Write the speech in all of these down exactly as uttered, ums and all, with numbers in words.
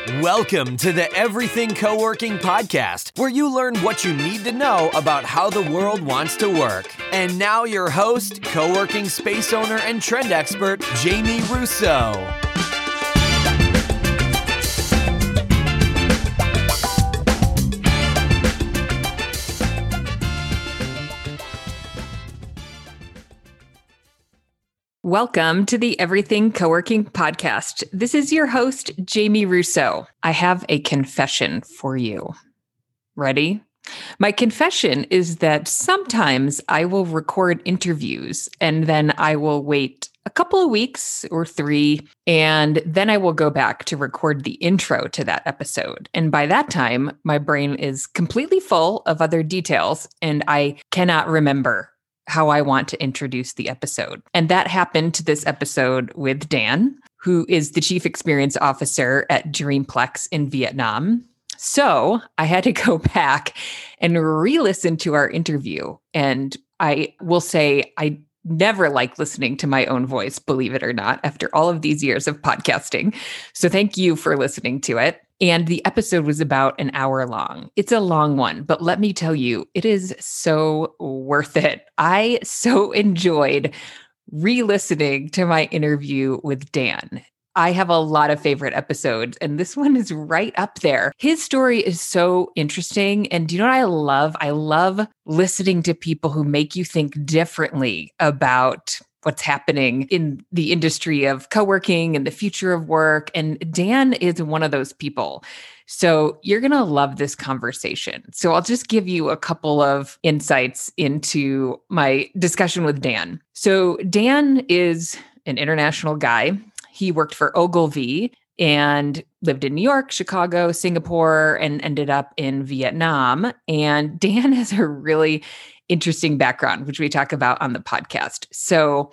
Welcome to the Everything Co-working Podcast, where you learn what you need to know about how the world wants to work. And now your host, co-working space owner and trend expert, Jamie Russo. Welcome to the Everything Co-working Podcast. This is your host, Jamie Russo. I have a confession for you. Ready? My confession is that sometimes I will record interviews and then I will wait a couple of weeks or three, and then I will go back to record the intro to that episode. And by that time, my brain is completely full of other details and I cannot remember how I want to introduce the episode. And that happened to this episode with Dan, who is the Chief Experience Officer at Dreamplex in Vietnam. So I had to go back and re-listen to our interview. And I will say, I never like listening to my own voice, believe it or not, after all of these years of podcasting. So thank you for listening to it. And the episode was about an hour long. It's a long one, but let me tell you, it is so worth it. I so enjoyed re-listening to my interview with Dan. I have a lot of favorite episodes, and this one is right up there. His story is so interesting. And do you know what I love? I love listening to people who make you think differently about what's happening in the industry of co-working and the future of work. And Dan is one of those people. So you're going to love this conversation. So I'll just give you a couple of insights into my discussion with Dan. So Dan is an international guy. He worked for Ogilvy and lived in New York, Chicago, Singapore, and ended up in Vietnam. And Dan has a really interesting background, which we talk about on the podcast. So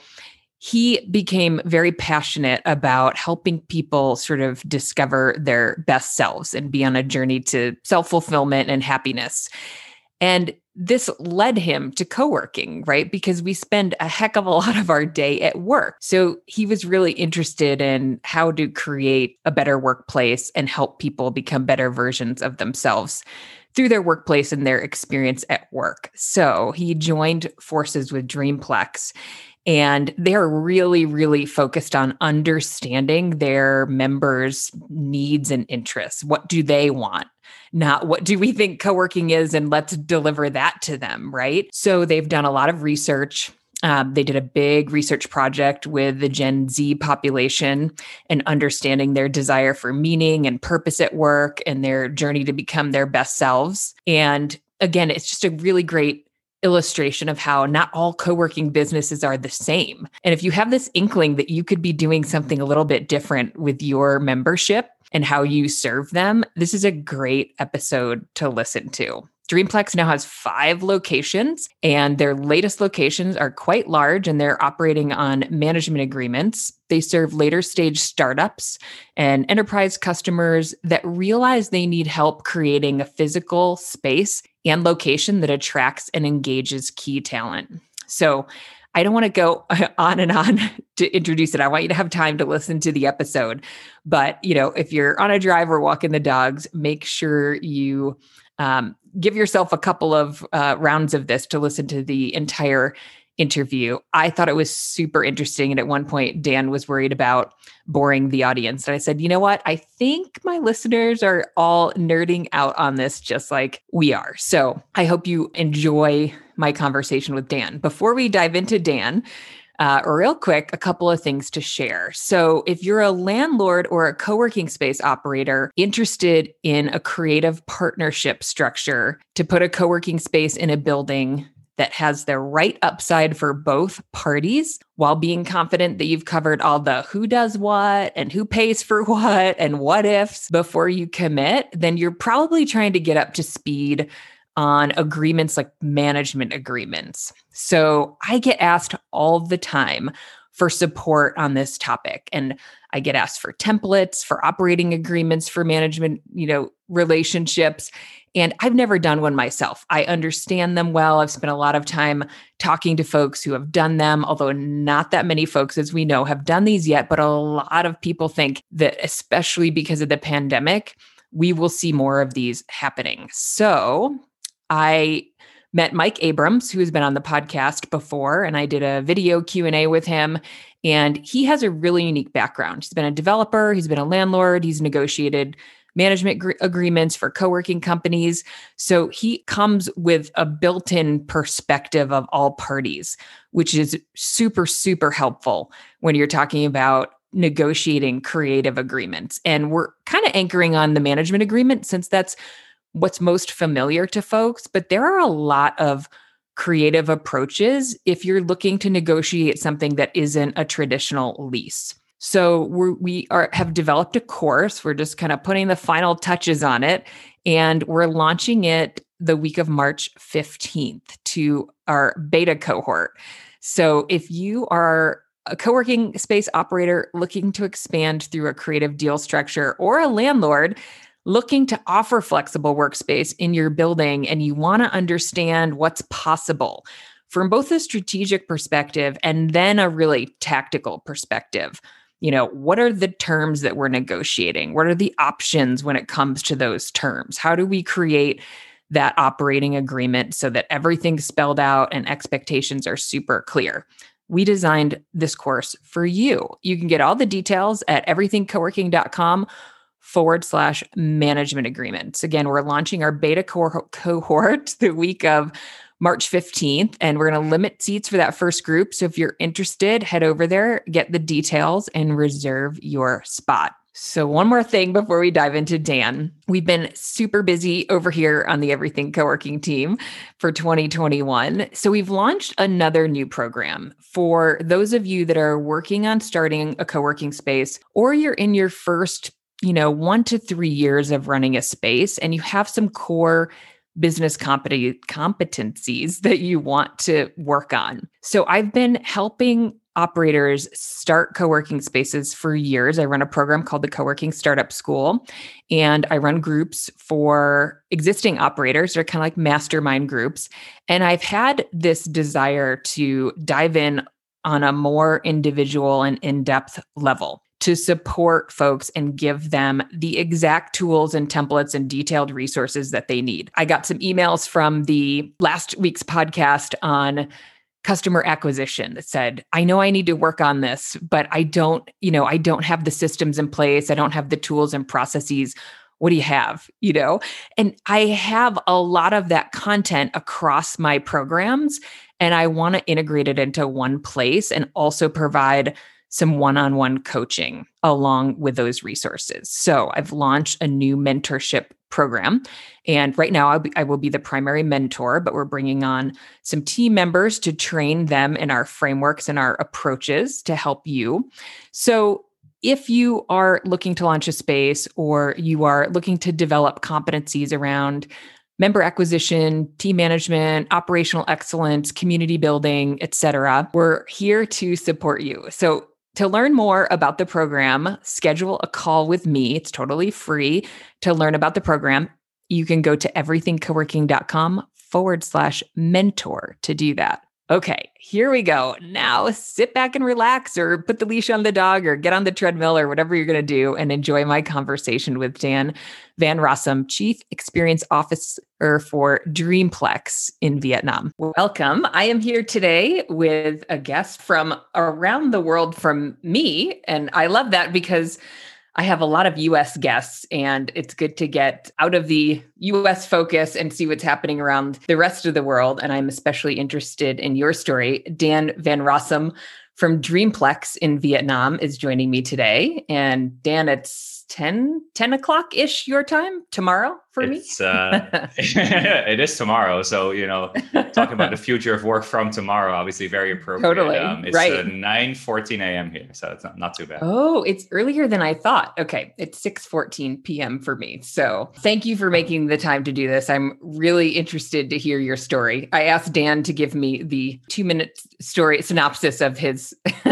he became very passionate about helping people sort of discover their best selves and be on a journey to self-fulfillment and happiness. And this led him to co-working, right? Because we spend a heck of a lot of our day at work. So he was really interested in how to create a better workplace and help people become better versions of themselves through their workplace and their experience at work. So he joined forces with Dreamplex, and they're really, really focused on understanding their members' needs and interests. What do they want? Not what do we think co-working is, and let's deliver that to them, right? So they've done a lot of research. Um, they did a big research project with the Gen Z population and understanding their desire for meaning and purpose at work and their journey to become their best selves. And again, it's just a really great illustration of how not all co-working businesses are the same. And if you have this inkling that you could be doing something a little bit different with your membership and how you serve them, this is a great episode to listen to. Dreamplex now has five locations, and their latest locations are quite large, and they're operating on management agreements. They serve later stage startups and enterprise customers that realize they need help creating a physical space and location that attracts and engages key talent. So I don't want to go on and on to introduce it. I want you to have time to listen to the episode. But, you know, if you're on a drive or walking the dogs, make sure you um, give yourself a couple of uh, rounds of this to listen to the entire interview. I thought it was super interesting. And at one point, Dan was worried about boring the audience. And I said, you know what? I think my listeners are all nerding out on this just like we are. So I hope you enjoy my conversation with Dan. Before we dive into Dan, Uh, real quick, a couple of things to share. So if you're a landlord or a co-working space operator interested in a creative partnership structure to put a co-working space in a building that has the right upside for both parties while being confident that you've covered all the who does what and who pays for what and what ifs before you commit, then you're probably trying to get up to speed on agreements like management agreements. So I get asked all the time for support on this topic. And I get asked for templates, for operating agreements, for management, you know, relationships. And I've never done one myself. I understand them well. I've spent a lot of time talking to folks who have done them, although not that many folks, as we know, have done these yet. But a lot of people think that, especially because of the pandemic, we will see more of these happening. So I met Mike Abrams, who has been on the podcast before, and I did a video Q and A with him. And he has a really unique background. He's been a developer, he's been a landlord, he's negotiated management gr- agreements for co-working companies. So he comes with a built-in perspective of all parties, which is super, super helpful when you're talking about negotiating creative agreements. And we're kind of anchoring on the management agreement since that's what's most familiar to folks, but there are a lot of creative approaches if you're looking to negotiate something that isn't a traditional lease. So we're, we are have developed a course. We're just kind of putting the final touches on it, and we're launching it the week of March fifteenth to our beta cohort. So if you are a co-working space operator looking to expand through a creative deal structure, or a landlord looking to offer flexible workspace in your building, and you want to understand what's possible from both a strategic perspective and then a really tactical perspective. You know, what are the terms that we're negotiating? What are the options when it comes to those terms? How do we create that operating agreement so that everything's spelled out and expectations are super clear? We designed this course for you. You can get all the details at everythingcoworking.com forward slash management agreements. Again, we're launching our beta co- cohort the week of March fifteenth, and we're going to limit seats for that first group. So if you're interested, head over there, get the details, and reserve your spot. So one more thing before we dive into Dan. We've been super busy over here on the Everything Co-working team for twenty twenty-one. So we've launched another new program for those of you that are working on starting a co-working space, or you're in your first, you know, one to three years of running a space, and you have some core business compet- competencies that you want to work on. So I've been helping operators start co-working spaces for years. I run a program called the Co-working Startup School, and I run groups for existing operators. They're kind of like mastermind groups. And I've had this desire to dive in on a more individual and in-depth level to support folks and give them the exact tools and templates and detailed resources that they need. I got some emails from the last week's podcast on customer acquisition that said, I know I need to work on this, but I don't, you know, I don't have the systems in place. I don't have the tools and processes. What do you have? You know, and I have a lot of that content across my programs, and I want to integrate it into one place and also provide some one-on-one coaching along with those resources. So I've launched a new mentorship program. And right now I'll be, I will be the primary mentor, but we're bringing on some team members to train them in our frameworks and our approaches to help you. So if you are looking to launch a space, or you are looking to develop competencies around member acquisition, team management, operational excellence, community building, et cetera, we're here to support you. So to learn more about the program, schedule a call with me. It's totally free to learn about the program. You can go to everythingcoworking.com forward slash mentor to do that. Okay, here we go. Now sit back and relax, or put the leash on the dog, or get on the treadmill, or whatever you're going to do, and enjoy my conversation with Dan Van Rossum, Chief Experience Officer for Dreamplex in Vietnam. Welcome. I am here today with a guest from around the world from me, and I love that because I have a lot of U S guests, and it's good to get out of the U S focus and see what's happening around the rest of the world. And I'm especially interested in your story. Dan Van Rossum from Dreamplex in Vietnam is joining me today. And Dan, it's ten, ten o'clock-ish your time tomorrow for it's, me? uh, it is tomorrow. So, you know, talking about the future of work from tomorrow, obviously very appropriate. Totally, um, It's right. uh, nine fourteen a.m. here, so it's not, not too bad. Oh, it's earlier than I thought. Okay, it's six fourteen p.m. for me. So thank you for making the time to do this. I'm really interested to hear your story. I asked Dan to give me the two-minute story synopsis of his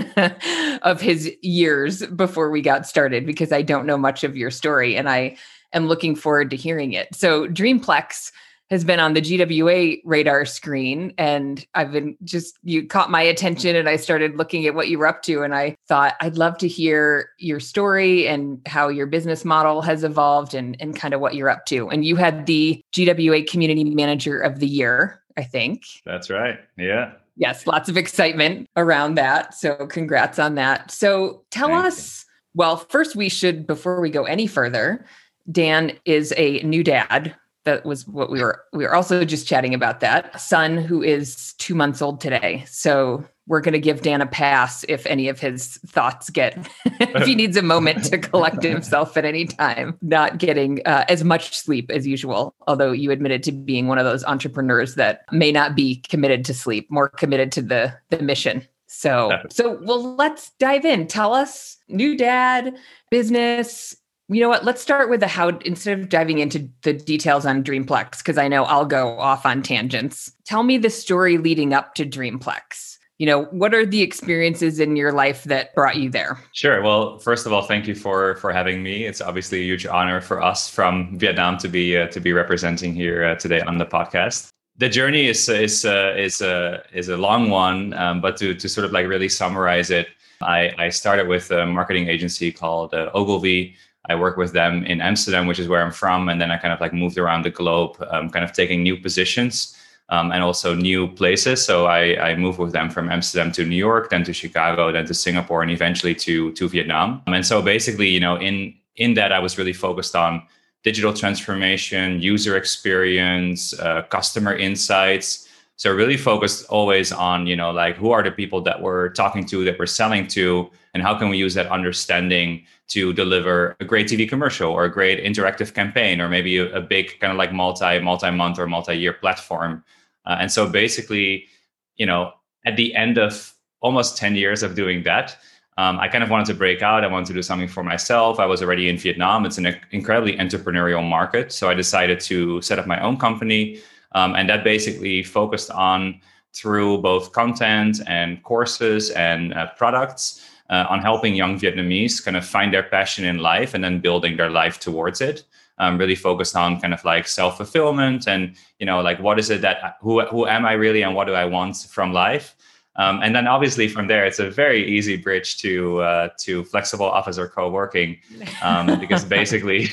of his years before we got started, because I don't know much of your story, and I am looking forward to hearing it. So Dreamplex has been on the G W A radar screen, and I've been just, you caught my attention and I started looking at what you were up to, and I thought I'd love to hear your story and how your business model has evolved and, and kind of what you're up to. And you had the G W A Community Manager of the Year, I think. That's right. Yeah. Yes, lots of excitement around that. So congrats on that. So tell Thank us, well, first we should, before we go any further, Dan is a new dad. That was what we were, we were also just chatting about that. Son who is two months old today. So we're going to give Dan a pass if any of his thoughts get, if he needs a moment to collect himself at any time, not getting uh, as much sleep as usual. Although you admitted to being one of those entrepreneurs that may not be committed to sleep, more committed to the, the mission. So, so well, let's dive in. Tell us, new dad, business. You know what? Let's start with the how, instead of diving into the details on Dreamplex, because I know I'll go off on tangents. Tell me the story leading up to Dreamplex. You know, what are the experiences in your life that brought you there? Sure. Well, first of all, thank you for for having me. It's obviously a huge honor for us from Vietnam to be uh, to be representing here uh, today on the podcast. The journey is is uh, is a uh, is a long one, um, but to to sort of like really summarize it, I I started with a marketing agency called uh, Ogilvy. I work with them in Amsterdam, which is where I'm from. And then I kind of like moved around the globe, um, kind of taking new positions um, and also new places. So I, I moved with them from Amsterdam to New York, then to Chicago, then to Singapore, and eventually to, to Vietnam. And so basically, you know, in, in that, I was really focused on digital transformation, user experience, uh, customer insights. So really focused always on, you know, like who are the people that we're talking to, that we're selling to, and how can we use that understanding to deliver a great T V commercial or a great interactive campaign, or maybe a, a big kind of like multi, multi-month or multi-year platform. Uh, and so basically, you know, at the end of almost ten years of doing that, um, I kind of wanted to break out. I wanted to do something for myself. I was already in Vietnam. It's an incredibly entrepreneurial market. So I decided to set up my own company. Um, and that basically focused on, through both content and courses and uh, products, uh, on helping young Vietnamese kind of find their passion in life and then building their life towards it. Um, really focused on kind of like self-fulfillment and, you know, like what is it that, who, who am I really and what do I want from life? Um, and then obviously from there, it's a very easy bridge to uh, to flexible office or co-working, um, because basically,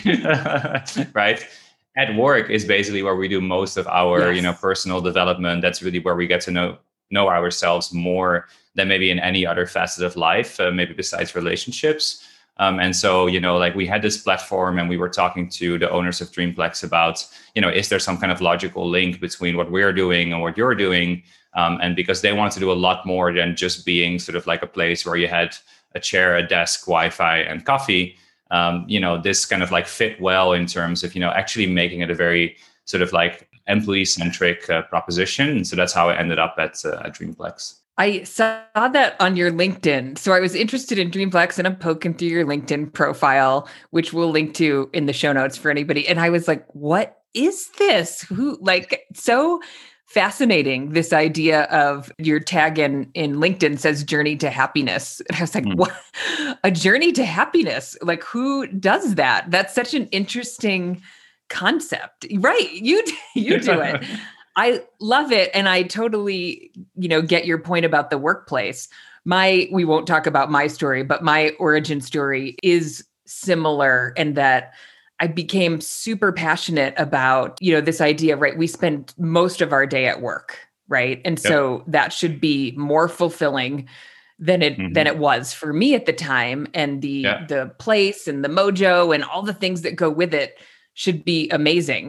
right? At work is basically where we do most of our, yes. you know, personal development. That's really where we get to know know ourselves more than maybe in any other facet of life, uh, maybe besides relationships. Um, and so, you know, like we had this platform and we were talking to the owners of Dreamplex about, you know, is there some kind of logical link between what we're doing and what you're doing? Um, and because they wanted to do a lot more than just being sort of like a place where you had a chair, a desk, Wi-Fi, and coffee. Um, you know, this kind of like fit well in terms of, you know, actually making it a very sort of like employee-centric uh, proposition. And so that's how I ended up at, uh, at Dreamplex. I saw that on your LinkedIn. So I was interested in Dreamplex and I'm poking through your LinkedIn profile, which we'll link to in the show notes for anybody. And I was like, what is this? Who, like, so fascinating, this idea of your tag in, in LinkedIn says journey to happiness. And I was like, mm. what? A journey to happiness? Like, who does that? That's such an interesting concept. Right. You, you do it. I love it. And I totally, you know, get your point about the workplace. My, we won't talk about my story, but my origin story is similar in that I became super passionate about, you know, this idea, right? We spend most of our day at work, right? And yep. so that should be more fulfilling than it mm-hmm. than it was for me at the time. And the yeah. the place and the mojo and all the things that go with it should be amazing.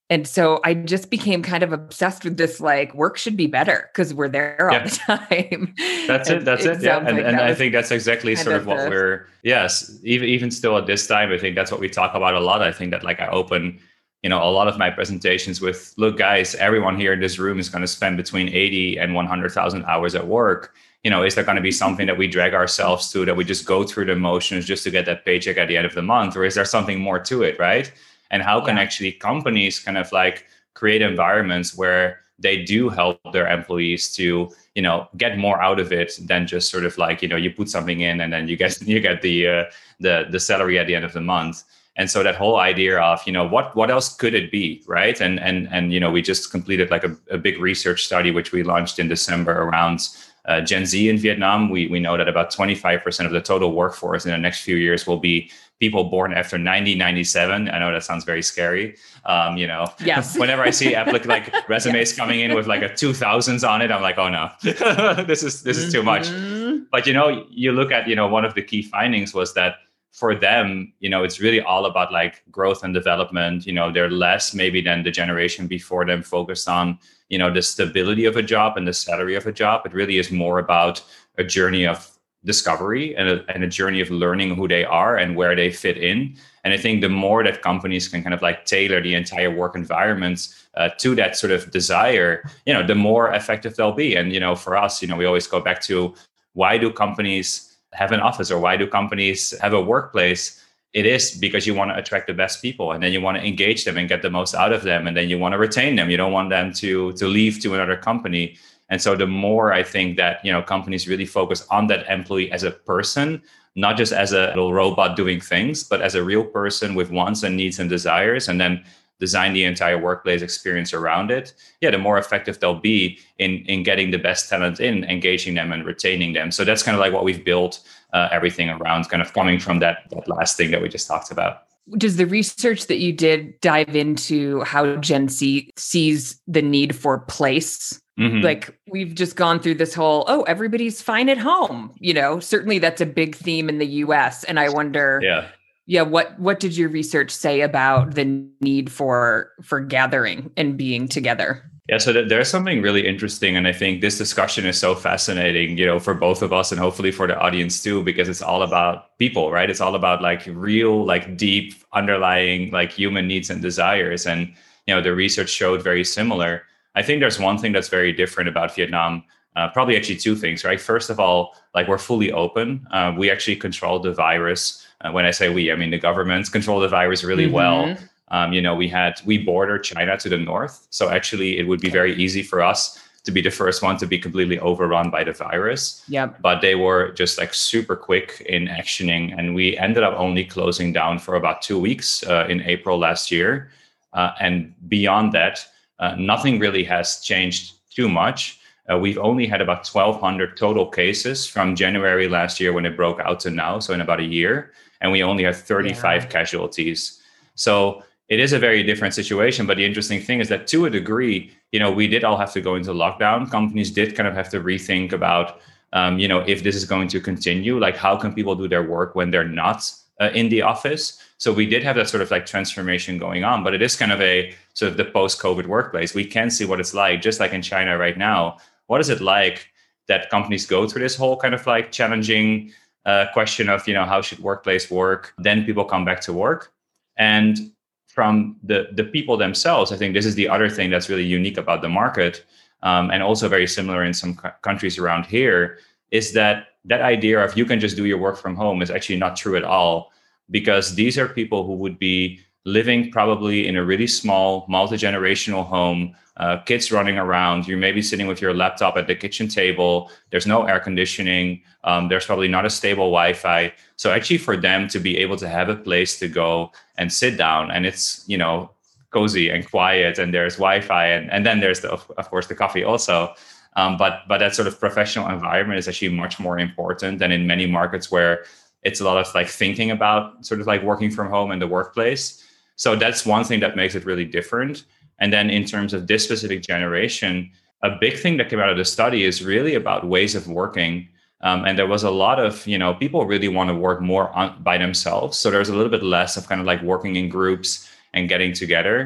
And so I just became kind of obsessed with this, like, work should be better because we're there all Yeah. the time. That's it. That's it. it. Yeah. And, like and I think that's exactly sort of, of what the... we're, yes, even, even still at this time, I think that's what we talk about a lot. I think that like I open, you know, a lot of my presentations with, look, guys, everyone here in this room is going to spend between eighty and one hundred thousand hours at work. You know, is there going to be something that we drag ourselves to, that we just go through the motions just to get that paycheck at the end of the month? Or is there something more to it, right? And how can yeah. actually companies kind of like create environments where they do help their employees to, you know, get more out of it than just sort of like, you know, you put something in and then you get you get the uh, the the salary at the end of the month. And so that whole idea of, you know, what what else could it be, right? And and and you know, we just completed like a, a big research study which we launched in December around uh, Gen Z in Vietnam. We we know that about twenty-five percent of the total workforce in the next few years will be people born after nineteen ninety-seven. I know that sounds very scary. Um, you know, yes. Whenever I see applic- like resumes yes. coming in with like a two thousands on it, I'm like, oh no, this is this is too much. Mm-hmm. But you know, you look at, you know, one of the key findings was that for them, you know, it's really all about like growth and development. You know, they're less maybe than the generation before them focused on, you know, the stability of a job and the salary of a job. It really is more about a journey of discovery and a, and a journey of learning who they are and where they fit in. And I think the more that companies can kind of like tailor the entire work environment uh, to that sort of desire, you know, the more effective they'll be. And, you know, for us, you know, we always go back to, why do companies have an office, or why do companies have a workplace? It is because you want to attract the best people, and then you want to engage them and get the most out of them. And then you want to retain them. You don't want them to, to leave to another company. And so the more I think that, you know, companies really focus on that employee as a person, not just as a little robot doing things, but as a real person with wants and needs and desires, and then design the entire workplace experience around it, yeah, the more effective they'll be in, in getting the best talent in, engaging them and retaining them. So that's kind of like what we've built uh, everything around, kind of coming from that, that last thing that we just talked about. Does the research that you did dive into how Gen Z sees the need for place? Mm-hmm. Like, we've just gone through this whole, oh, everybody's fine at home. You know, certainly that's a big theme in the U S. And I wonder, yeah, yeah, what what did your research say about the need for for gathering and being together? Yeah, so th- there's something really interesting. And I think this discussion is so fascinating, you know, for both of us and hopefully for the audience too, because it's all about people, right? It's all about like real, like deep underlying like human needs and desires. And, you know, the research showed very similar. I think there's one thing that's very different about Vietnam. Uh, probably actually two things, right? First of all, like, we're fully open. Uh, we actually control the virus. Uh, when I say we, I mean the governments control the virus really mm-hmm. well. Um, you know, we had, we border China to the north. So actually it would be very easy for us to be the first one to be completely overrun by the virus. Yep. But they were just like super quick in actioning. And we ended up only closing down for about two weeks uh, in April last year. Uh, and beyond that, uh, nothing really has changed too much. Uh, we've only had about twelve hundred total cases from January last year when it broke out to now, so in about a year. And we only had thirty-five yeah. casualties. So it is a very different situation. But the interesting thing is that to a degree, you know, we did all have to go into lockdown. Companies did kind of have to rethink about, um, you know, if this is going to continue, like how can people do their work when they're not uh, in the office? So we did have that sort of like transformation going on, but it is kind of a sort of the post-COVID workplace. We can see what it's like, just like in China right now. What is it like that companies go through this whole kind of like challenging uh, question of, you know, how should workplace work? Then people come back to work. And from the, the people themselves, I think this is the other thing that's really unique about the market, um, and also very similar in some c- countries around here, is that that idea of you can just do your work from home is actually not true at all, because these are people who would be living probably in a really small multi-generational home, uh, kids running around. You're maybe sitting with your laptop at the kitchen table. There's no air conditioning. Um, there's probably not a stable Wi-Fi. So actually for them to be able to have a place to go and sit down, and it's, you know, cozy and quiet, and there's Wi-Fi, and, and then there's, the, of, of course, the coffee also. Um, but but that sort of professional environment is actually much more important than in many markets where it's a lot of like thinking about sort of like working from home and the workplace. So that's one thing that makes it really different. And then in terms of this specific generation, a big thing that came out of the study is really about ways of working. Um, and there was a lot of, you know, people really want to work more on, by themselves. So there's a little bit less of kind of like working in groups and getting together.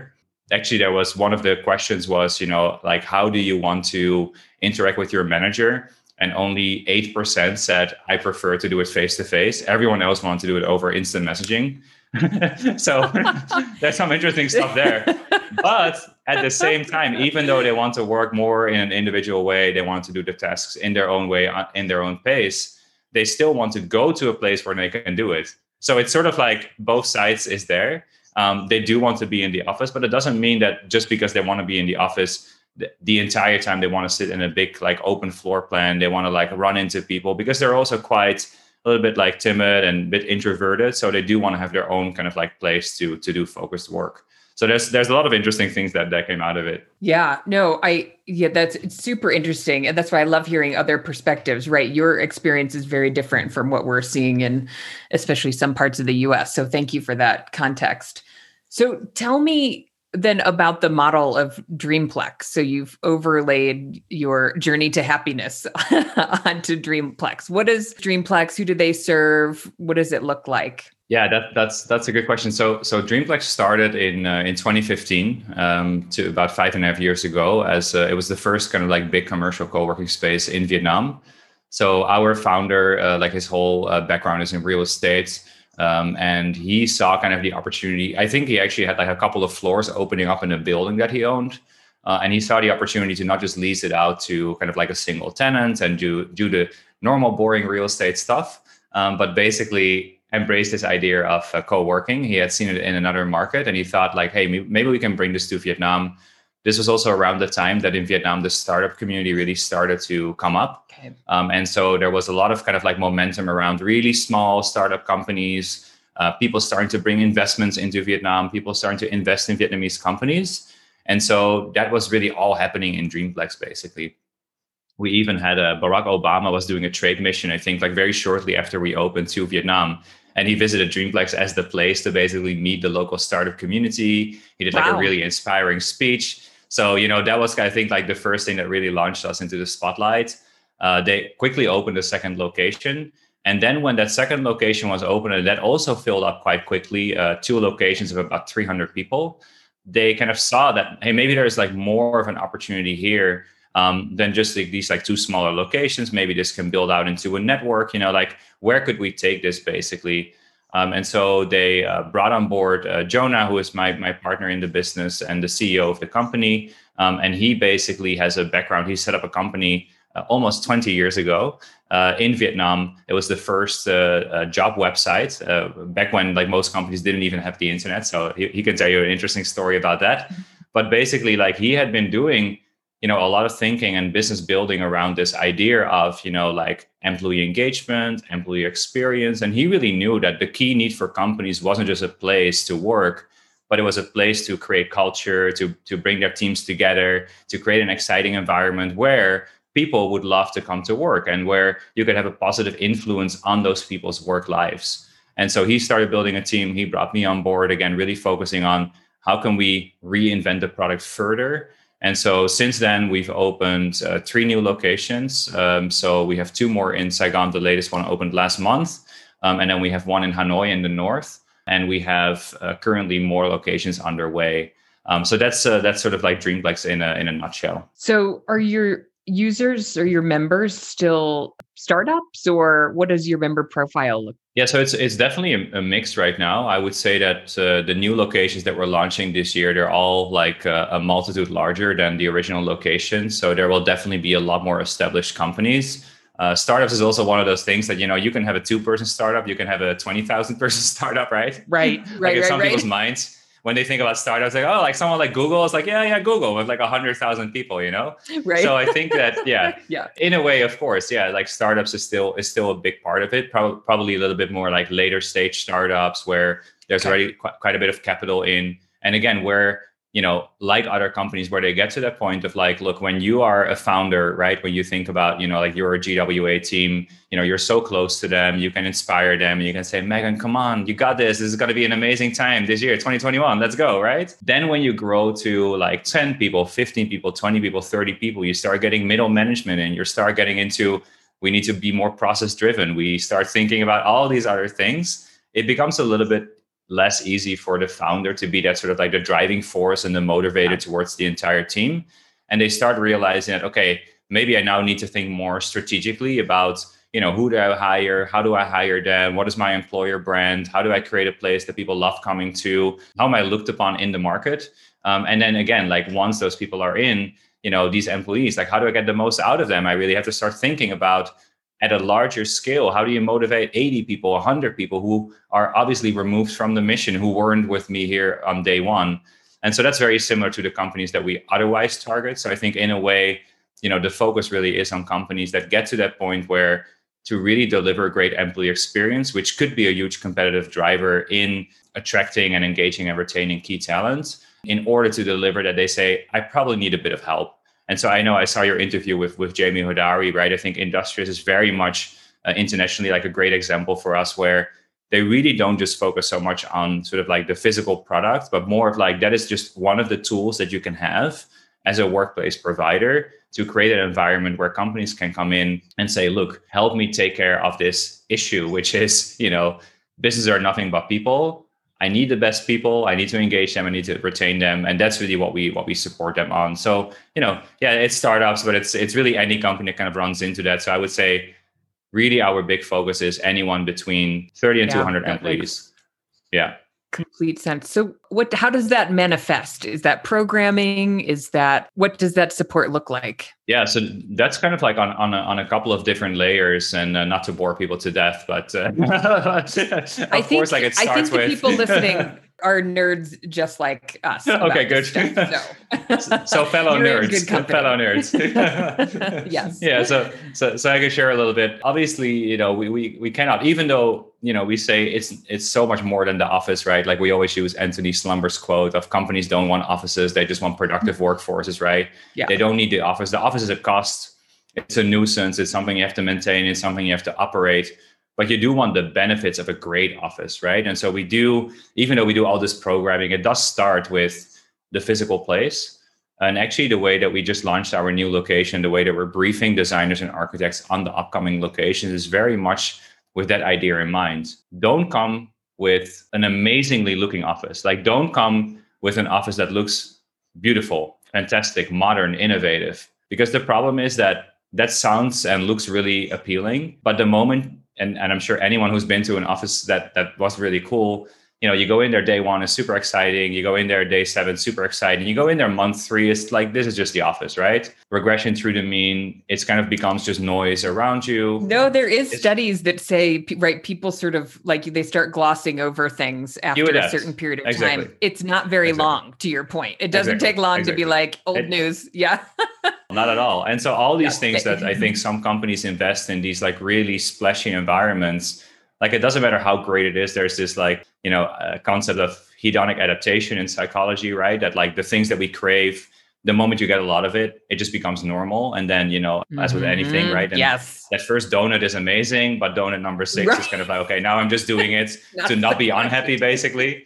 actually there was one of the questions was, you know, like, how do you want to interact with your manager? And only eight percent said, I prefer to do it face to face. Everyone else wanted to do it over instant messaging. So there's some interesting stuff there. But at the same time, even though they want to work more in an individual way, they want to do the tasks in their own way, in their own pace, they still want to go to a place where they can do it. So it's sort of like both sides is there. Um, they do want to be in the office, but it doesn't mean that just because they want to be in the office the, the entire time they want to sit in a big like open floor plan, they want to like run into people, because they're also quite a little bit like timid and a bit introverted. So they do want to have their own kind of like place to to do focused work. So there's there's a lot of interesting things that, that came out of it. Yeah, no, I, yeah, that's it's super interesting. And that's why I love hearing other perspectives, right? Your experience is very different from what we're seeing in especially some parts of the U S. So thank you for that context. So tell me then about the model of Dreamplex. So you've overlaid your journey to happiness onto Dreamplex. What is Dreamplex? Who do they serve? What does it look like? Yeah, that, that's that's a good question. So so Dreamplex started in uh, in twenty fifteen, um, to about five and a half years ago, as uh, it was the first kind of like big commercial co-working space in Vietnam. So our founder, uh, like his whole uh, background is in real estate, um, and he saw kind of the opportunity. I think he actually had like a couple of floors opening up in a building that he owned, uh, and he saw the opportunity to not just lease it out to kind of like a single tenant and do do the normal boring real estate stuff, um, but basically embraced this idea of uh, co-working. He had seen it in another market, and he thought like, hey, maybe we can bring this to Vietnam. This was also around the time that in Vietnam, the startup community really started to come up. Okay. Um, and so there was a lot of kind of like momentum around really small startup companies, uh, people starting to bring investments into Vietnam, people starting to invest in Vietnamese companies. And so that was really all happening in Dreamplex, basically. We even had a Barack Obama was doing a trade mission, I think, like very shortly after we opened to Vietnam. And he visited Dreamplex as the place to basically meet the local startup community. He did like wow. a really inspiring speech. So, you know, that was, I think, like the first thing that really launched us into the spotlight. Uh, they quickly opened a second location. And then when that second location was opened, and that also filled up quite quickly, uh, two locations of about three hundred people, they kind of saw that, hey, maybe there's like more of an opportunity here um, than just like these like two smaller locations. Maybe this can build out into a network, you know, like where could we take this basically? Um, and so they uh, brought on board uh, Jonah, who is my my partner in the business and the C E O of the company. Um, and he basically has a background. He set up a company uh, almost twenty years ago uh, in Vietnam. It was the first uh, uh, job website uh, back when like most companies didn't even have the internet. So he, he can tell you an interesting story about that. But basically, like he had been doing, you know, a lot of thinking and business building around this idea of, you know, like employee engagement, employee experience. And he really knew that the key need for companies wasn't just a place to work, but it was a place to create culture, to, to bring their teams together, to create an exciting environment where people would love to come to work and where you could have a positive influence on those people's work lives. And so he started building a team. He brought me on board, again, really focusing on how can we reinvent the product further. And so since then, we've opened uh, three new locations. Um, so we have two more in Saigon. The latest one opened last month. Um, and then we have one in Hanoi in the north. And we have uh, currently more locations underway. Um, so that's uh, that's sort of like Dreamplex in a, in a nutshell. So are your users or your members still startups, or what does your member profile look like? Yeah, so it's it's definitely a, a mix right now. I would say that uh, the new locations that we're launching this year, they're all like uh, a multitude larger than the original location. So there will definitely be a lot more established companies. Uh, startups is also one of those things that, you know, you can have a two-person startup, you can have a twenty thousand person startup, right? Right, like right, in right, some right. people's minds, when they think about startups, like, oh, like someone like Google is like, yeah, yeah, Google with like one hundred thousand people, you know? Right. So I think that, yeah, yeah, in a way, of course, yeah, like startups is still is still a big part of it. Probably, probably a little bit more like later stage startups where there's okay. already qu- quite a bit of capital in. And again, where, you know, like other companies where they get to that point of like, look, when you are a founder, right, when you think about, you know, like you're a G W A team, you know, you're so close to them, you can inspire them, and you can say, Megan, come on, you got this. This is going to be an amazing time this year, twenty twenty-one. Let's go, right? Then when you grow to like ten people, fifteen people, twenty people, thirty people, you start getting middle management and you start getting into, we need to be more process driven. We start thinking about all these other things. It becomes a little bit less easy for the founder to be that sort of like the driving force and the motivator yeah. towards the entire team. And they start realizing that, okay, maybe I now need to think more strategically about, you know, who do I hire? How do I hire them? What is my employer brand? How do I create a place that people love coming to? How am I looked upon in the market? Um, and then again, like once those people are in, you know, these employees, like how do I get the most out of them? I really have to start thinking about at a larger scale, how do you motivate eighty people, one hundred people who are obviously removed from the mission, who weren't with me here on day one? And so that's very similar to the companies that we otherwise target. So I think in a way, you know, the focus really is on companies that get to that point where to really deliver a great employee experience, which could be a huge competitive driver in attracting and engaging and retaining key talent, in order to deliver that they say, I probably need a bit of help. And so I know I saw your interview with, with Jamie Hodari, right? I think Industrious is very much uh, internationally like a great example for us, where they really don't just focus so much on sort of like the physical product, but more of like that is just one of the tools that you can have as a workplace provider to create an environment where companies can come in and say, look, help me take care of this issue, which is, you know, businesses are nothing but people. I need the best people. I need to engage them. I need to retain them. And that's really what we what we support them on. So, you know, yeah, it's startups, but it's it's really any company that kind of runs into that. So I would say really our big focus is anyone between thirty and yeah, two hundred employees. Makes yeah. Complete sense. So what how does that manifest? Is that programming? Is that what does that support look like? Yeah, so that's kind of like on on a, on a couple of different layers, and uh, not to bore people to death, but uh, of I think, course, like it starts I think the with people listening are nerds just like us. Okay, good. Stuff, so. so fellow You're in nerds, good company. fellow nerds. Yes. Yeah. So so so I can share a little bit. Obviously, you know, we we we cannot, even though, you know, we say it's it's so much more than the office, right? Like we always use Anthony Slumber's quote of companies don't want offices, they just want productive workforces, right? Yeah. They don't need the office. The office is a cost. It's a nuisance. It's something you have to maintain. It's something you have to operate. But you do want the benefits of a great office, right? And so we do, even though we do all this programming, it does start with the physical place. And actually, the way that we just launched our new location, the way that we're briefing designers and architects on the upcoming locations is very much with that idea in mind. Don't come with an amazingly looking office. Like, don't come with an office that looks beautiful, fantastic, modern, innovative. Because the problem is that that sounds and looks really appealing, but the moment And, and I'm sure anyone who's been to an office that that was really cool, you know, you go in there day one, is super exciting. You go in there day seven, super exciting. You go in there month three, it's like, this is just the office, right? Regression through the mean, it's kind of becomes just noise around you. No, there is it's, studies that say, right, people sort of like they start glossing over things after a certain period of exactly. time. It's not very exactly. long, to your point. It doesn't exactly. take long exactly. to be like old it, news. Yeah. Not at all. And so all these yeah. things that I think some companies invest in, these like really splashy environments, like it doesn't matter how great it is. There's this like, you know, uh, concept of hedonic adaptation in psychology, right? That like the things that we crave, the moment you get a lot of it, it just becomes normal. And then, you know, mm-hmm. as with anything, right? And yes. that first donut is amazing, but donut number six right. is kind of like, okay, now I'm just doing it not to not be unhappy, basically.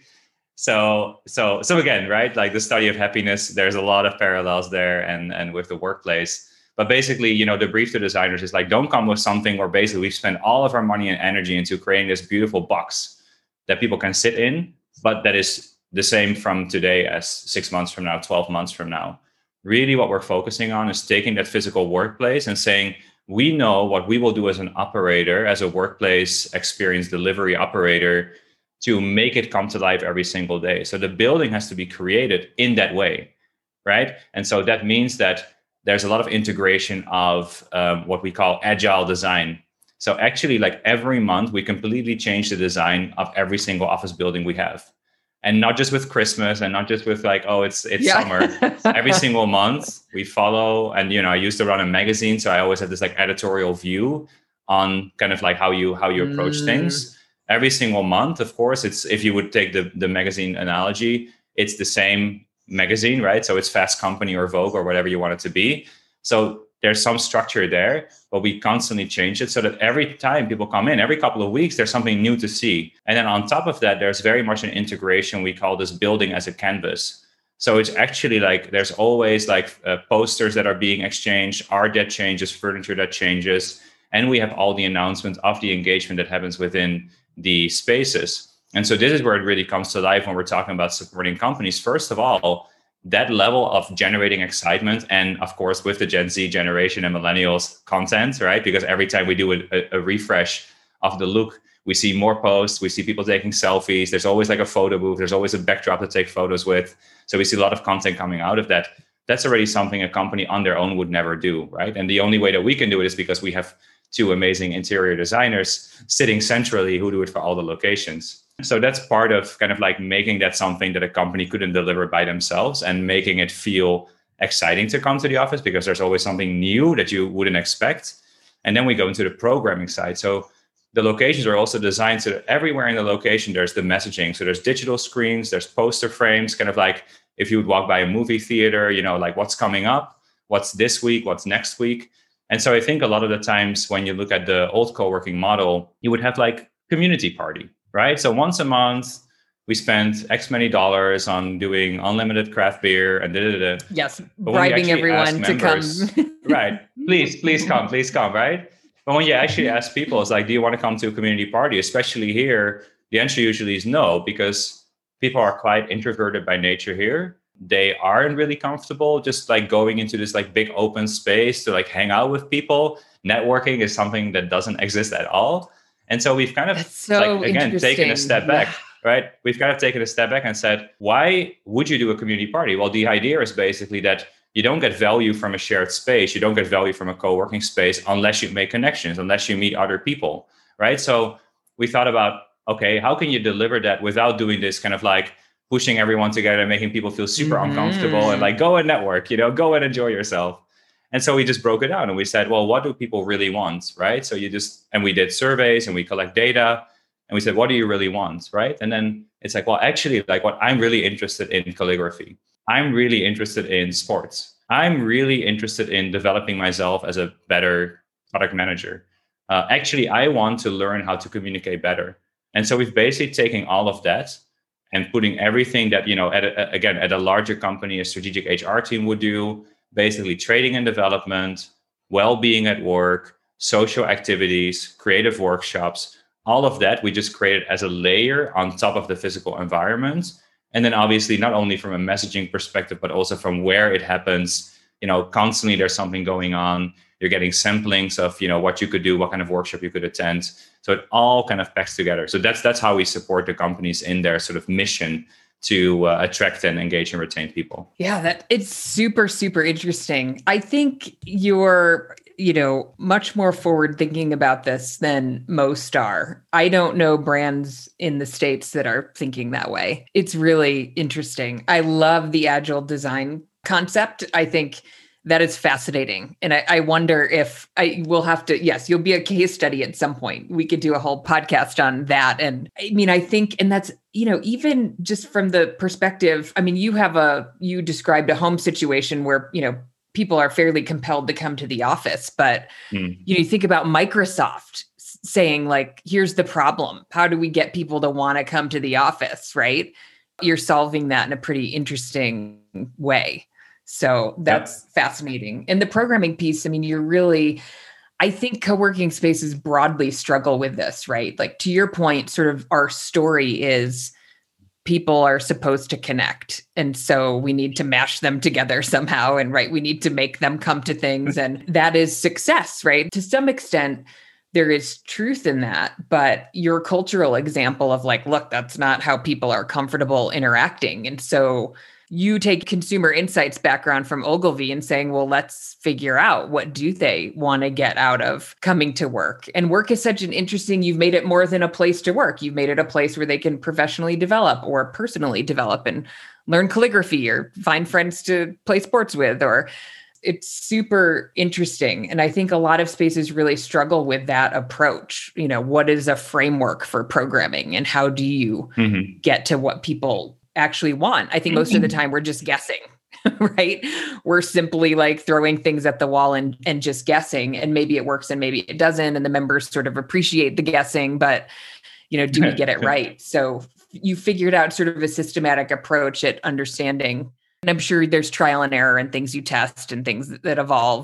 So, so, so again, right? Like the study of happiness, there's a lot of parallels there, and and with the workplace. But basically, you know, the brief to designers is like, don't come with something where basically we spend all of our money and energy into creating this beautiful box that people can sit in, but that is the same from today as six months from now, twelve months from now. Really, what we're focusing on is taking that physical workplace and saying, we know what we will do as an operator, as a workplace experience delivery operator, to make it come to life every single day. So the building has to be created in that way, right? And so that means that there's a lot of integration of um, what we call agile design. So actually, like every month, we completely change the design of every single office building we have. And not just with Christmas, and not just with like, oh, it's it's yeah. summer. Every single month we follow. And, you know, I used to run a magazine, so I always have this like editorial view on kind of like how you how you approach mm. things. Every single month, of course, it's, if you would take the, the magazine analogy, it's the same magazine, right? So it's Fast Company or Vogue or whatever you want it to be. So there's some structure there, but we constantly change it so that every time people come in, every couple of weeks, there's something new to see. And then on top of that, there's very much an integration. We call this building as a canvas. So it's actually like, there's always like uh, posters that are being exchanged, art that changes, furniture that changes. And we have all the announcements of the engagement that happens within the spaces. And so this is where it really comes to life when we're talking about supporting companies. First of all, that level of generating excitement, and of course with the Gen Z generation and millennials content, right? Because every time we do a, a refresh of the look, we see more posts, we see people taking selfies. There's always like a photo booth. There's always a backdrop to take photos with. So we see a lot of content coming out of that. That's already something a company on their own would never do, right? And the only way that we can do it is because we have two amazing interior designers sitting centrally who do it for all the locations. So that's part of kind of like making that something that a company couldn't deliver by themselves and making it feel exciting to come to the office because there's always something new that you wouldn't expect. And then we go into the programming side. So the locations are also designed so that everywhere in the location, there's the messaging. So there's digital screens, there's poster frames, kind of like if you would walk by a movie theater, you know, like what's coming up, what's this week, what's next week. And so I think a lot of the times when you look at the old co-working model, you would have like community party, right? So once a month, we spend X many dollars on doing unlimited craft beer and da da da. Yes, bribing everyone to members, come. Right. Please, please come, please come, right? But when you actually ask people, it's like, do you want to come to a community party? Especially here, the answer usually is no, because people are quite introverted by nature here. They aren't really comfortable just like going into this like big open space to like hang out with people. Networking is something that doesn't exist at all. And so we've kind of so like, again, taken a step back, yeah. right? We've kind of taken a step back and said, why would you do a community party? Well, the idea is basically that you don't get value from a shared space. You don't get value from a co-working space unless you make connections, unless you meet other people, right? So we thought about, okay, how can you deliver that without doing this kind of like pushing everyone together and making people feel super mm-hmm. uncomfortable and like, go and network, you know, go and enjoy yourself. And so we just broke it down and we said, well, what do people really want, right? So you just, and we did surveys and we collect data and we said, what do you really want, right? And then it's like, well, actually, like what I'm really interested in calligraphy. I'm really interested in sports. I'm really interested in developing myself as a better product manager. Uh, actually, I want to learn how to communicate better. And so we've basically taken all of that and putting everything that, you know, at a, again, at a larger company, a strategic H R team would do, basically training and development, well-being at work, social activities, creative workshops, all of that we just created as a layer on top of the physical environment. And then obviously, not only from a messaging perspective, but also from where it happens, you know, constantly there's something going on. You're getting samplings of, you know, what you could do, what kind of workshop you could attend. So it all kind of packs together. So that's that's how we support the companies in their sort of mission to uh, attract and engage and retain people. Yeah, that it's super, super interesting. I think you're, you know, much more forward thinking about this than most are. I don't know brands in the States that are thinking that way. It's really interesting. I love the agile design concept. I think that is fascinating. And I, I wonder if I will have to, yes, you'll be a case study at some point. We could do a whole podcast on that. And I mean, I think, and that's, you know, even just from the perspective, I mean, you have a, you described a home situation where, you know, people are fairly compelled to come to the office, but mm. you know, you think about Microsoft saying like, here's the problem. How do we get people to want to come to the office, right? You're solving that in a pretty interesting way. So that's yep. fascinating. And the programming piece, I mean, you're really, I think co-working spaces broadly struggle with this, right? Like to your point, sort of our story is people are supposed to connect. And so we need to mash them together somehow. And right, we need to make them come to things. And that is success, right? To some extent, there is truth in that. But your cultural example of like, look, that's not how people are comfortable interacting. And so you take consumer insights background from Ogilvy and saying, well, let's figure out what do they want to get out of coming to work. And work is such an interesting, you've made it more than a place to work. You've made it a place where they can professionally develop or personally develop and learn calligraphy or find friends to play sports with, or it's super interesting. And I think a lot of spaces really struggle with that approach. You know, what is a framework for programming and how do you mm-hmm. get to what people actually want? I think most of the time we're just guessing, right? We're simply like throwing things at the wall and, and just guessing, and maybe it works and maybe it doesn't. And the members sort of appreciate the guessing, but you know, do we get it right? So you figured out sort of a systematic approach at understanding. And I'm sure there's trial and error and things you test and things that evolve.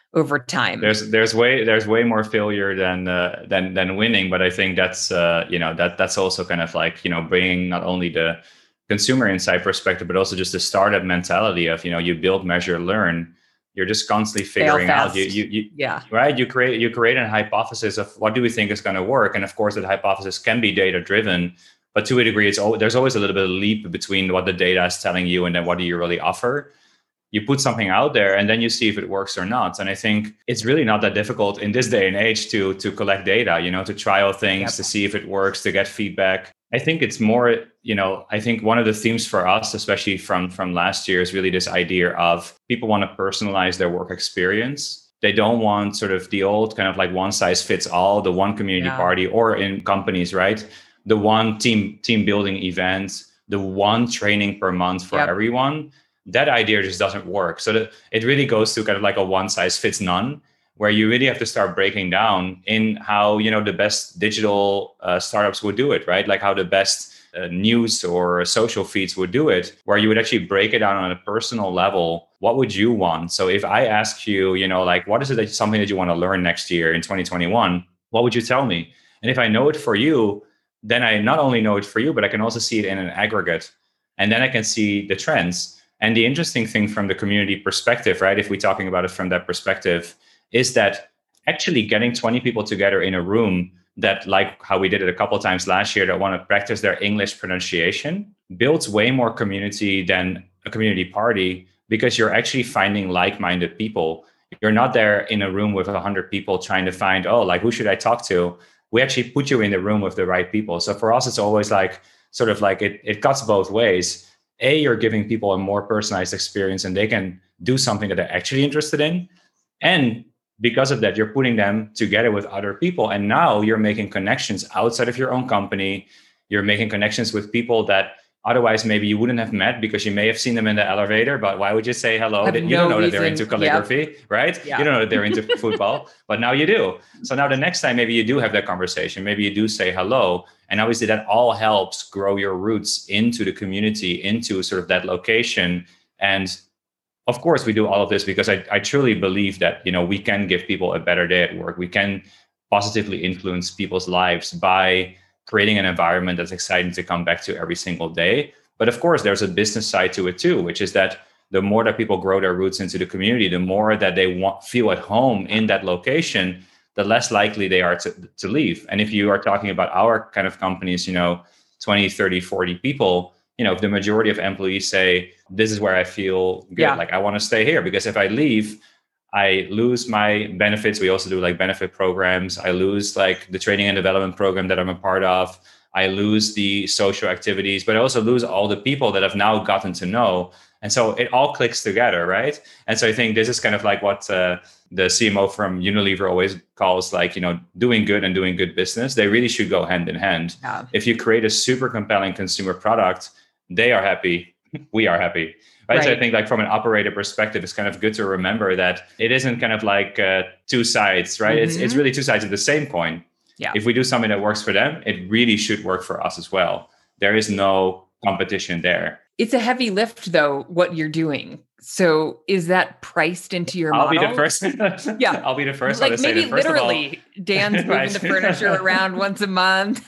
over time. There's there's way there's way more failure than uh, than than winning, but I think that's uh, you know that that's also kind of like you know bringing not only the consumer insight perspective, but also just the startup mentality of you know you build, measure, learn. You're just constantly figuring out you, you you yeah right you create you create a hypothesis of what do we think is going to work, and of course that hypothesis can be data driven, but to a degree it's al- there's always a little bit of leap between what the data is telling you and then what do you really offer. You put something out there and then you see if it works or not. And I think it's really not that difficult in this day and age to to collect data, you know, to trial things, yep. to see if it works, to get feedback. I think it's more, you know, I think one of the themes for us, especially from, from last year, is really this idea of people want to personalize their work experience. They don't want sort of the old kind of like one size fits all, the one community yeah. party, or in companies, right? The one team team building event, the one training per month for yep. everyone. That idea just doesn't work. So that it really goes to kind of like a one size fits none, where you really have to start breaking down in how, you know, the best digital uh, startups would do it, right? Like how the best uh, news or social feeds would do it, where you would actually break it down on a personal level. What would you want? So if I ask you, you know, like, what is it that something that you want to learn next year in twenty twenty-one? What would you tell me? And if I know it for you, then I not only know it for you, but I can also see it in an aggregate. And then I can see the trends. And the interesting thing from the community perspective, right, if we're talking about it from that perspective, is that actually getting twenty people together in a room that, like how we did it a couple of times last year, that want to practice their English pronunciation, builds way more community than a community party, because you're actually finding like-minded people. You're not there in a room with one hundred people trying to find, oh, like, who should I talk to? We actually put you in the room with the right people. So for us, it's always like, sort of like it, it cuts both ways. A, you're giving people a more personalized experience and they can do something that they're actually interested in. And because of that, you're putting them together with other people. And now you're making connections outside of your own company. You're making connections with people that otherwise maybe you wouldn't have met because you may have seen them in the elevator, but why would you say hello? You no don't know reason. That they're into calligraphy, yep. right? Yeah. You don't know that they're into football, but now you do. So now the next time, maybe you do have that conversation. Maybe you do say hello. And obviously that all helps grow your roots into the community, into sort of that location. And of course, we do all of this because I, I truly believe that, you know, we can give people a better day at work. We can positively influence people's lives by creating an environment that's exciting to come back to every single day. But of course, there's a business side to it too, which is that the more that people grow their roots into the community, the more that they want feel at home in that location, the less likely they are to, to leave. And if you are talking about our kind of companies, you know, twenty, thirty, forty people, you know, if the majority of employees say, this is where I feel good, yeah. like I want to stay here, because if I leave, I lose my benefits. We also do like benefit programs. I lose like the training and development program that I'm a part of. I lose the social activities, but I also lose all the people that I've now gotten to know. And so it all clicks together, right? And so I think this is kind of like what uh, the C M O from Unilever always calls like, you know, doing good and doing good business. They really should go hand in hand. Yeah. If you create a super compelling consumer product, they are happy. We are happy. Right? Right. So I think like from an operator perspective, it's kind of good to remember that it isn't kind of like uh, two sides, right? Mm-hmm. It's it's really two sides of the same coin. Yeah. If we do something that works for them, it really should work for us as well. There is no competition there. It's a heavy lift though, what you're doing. So is that priced into your I'll model? I'll be the first. Yeah. I'll be the first. Like maybe say that, first literally of all, Dan's moving right. the furniture around once a month.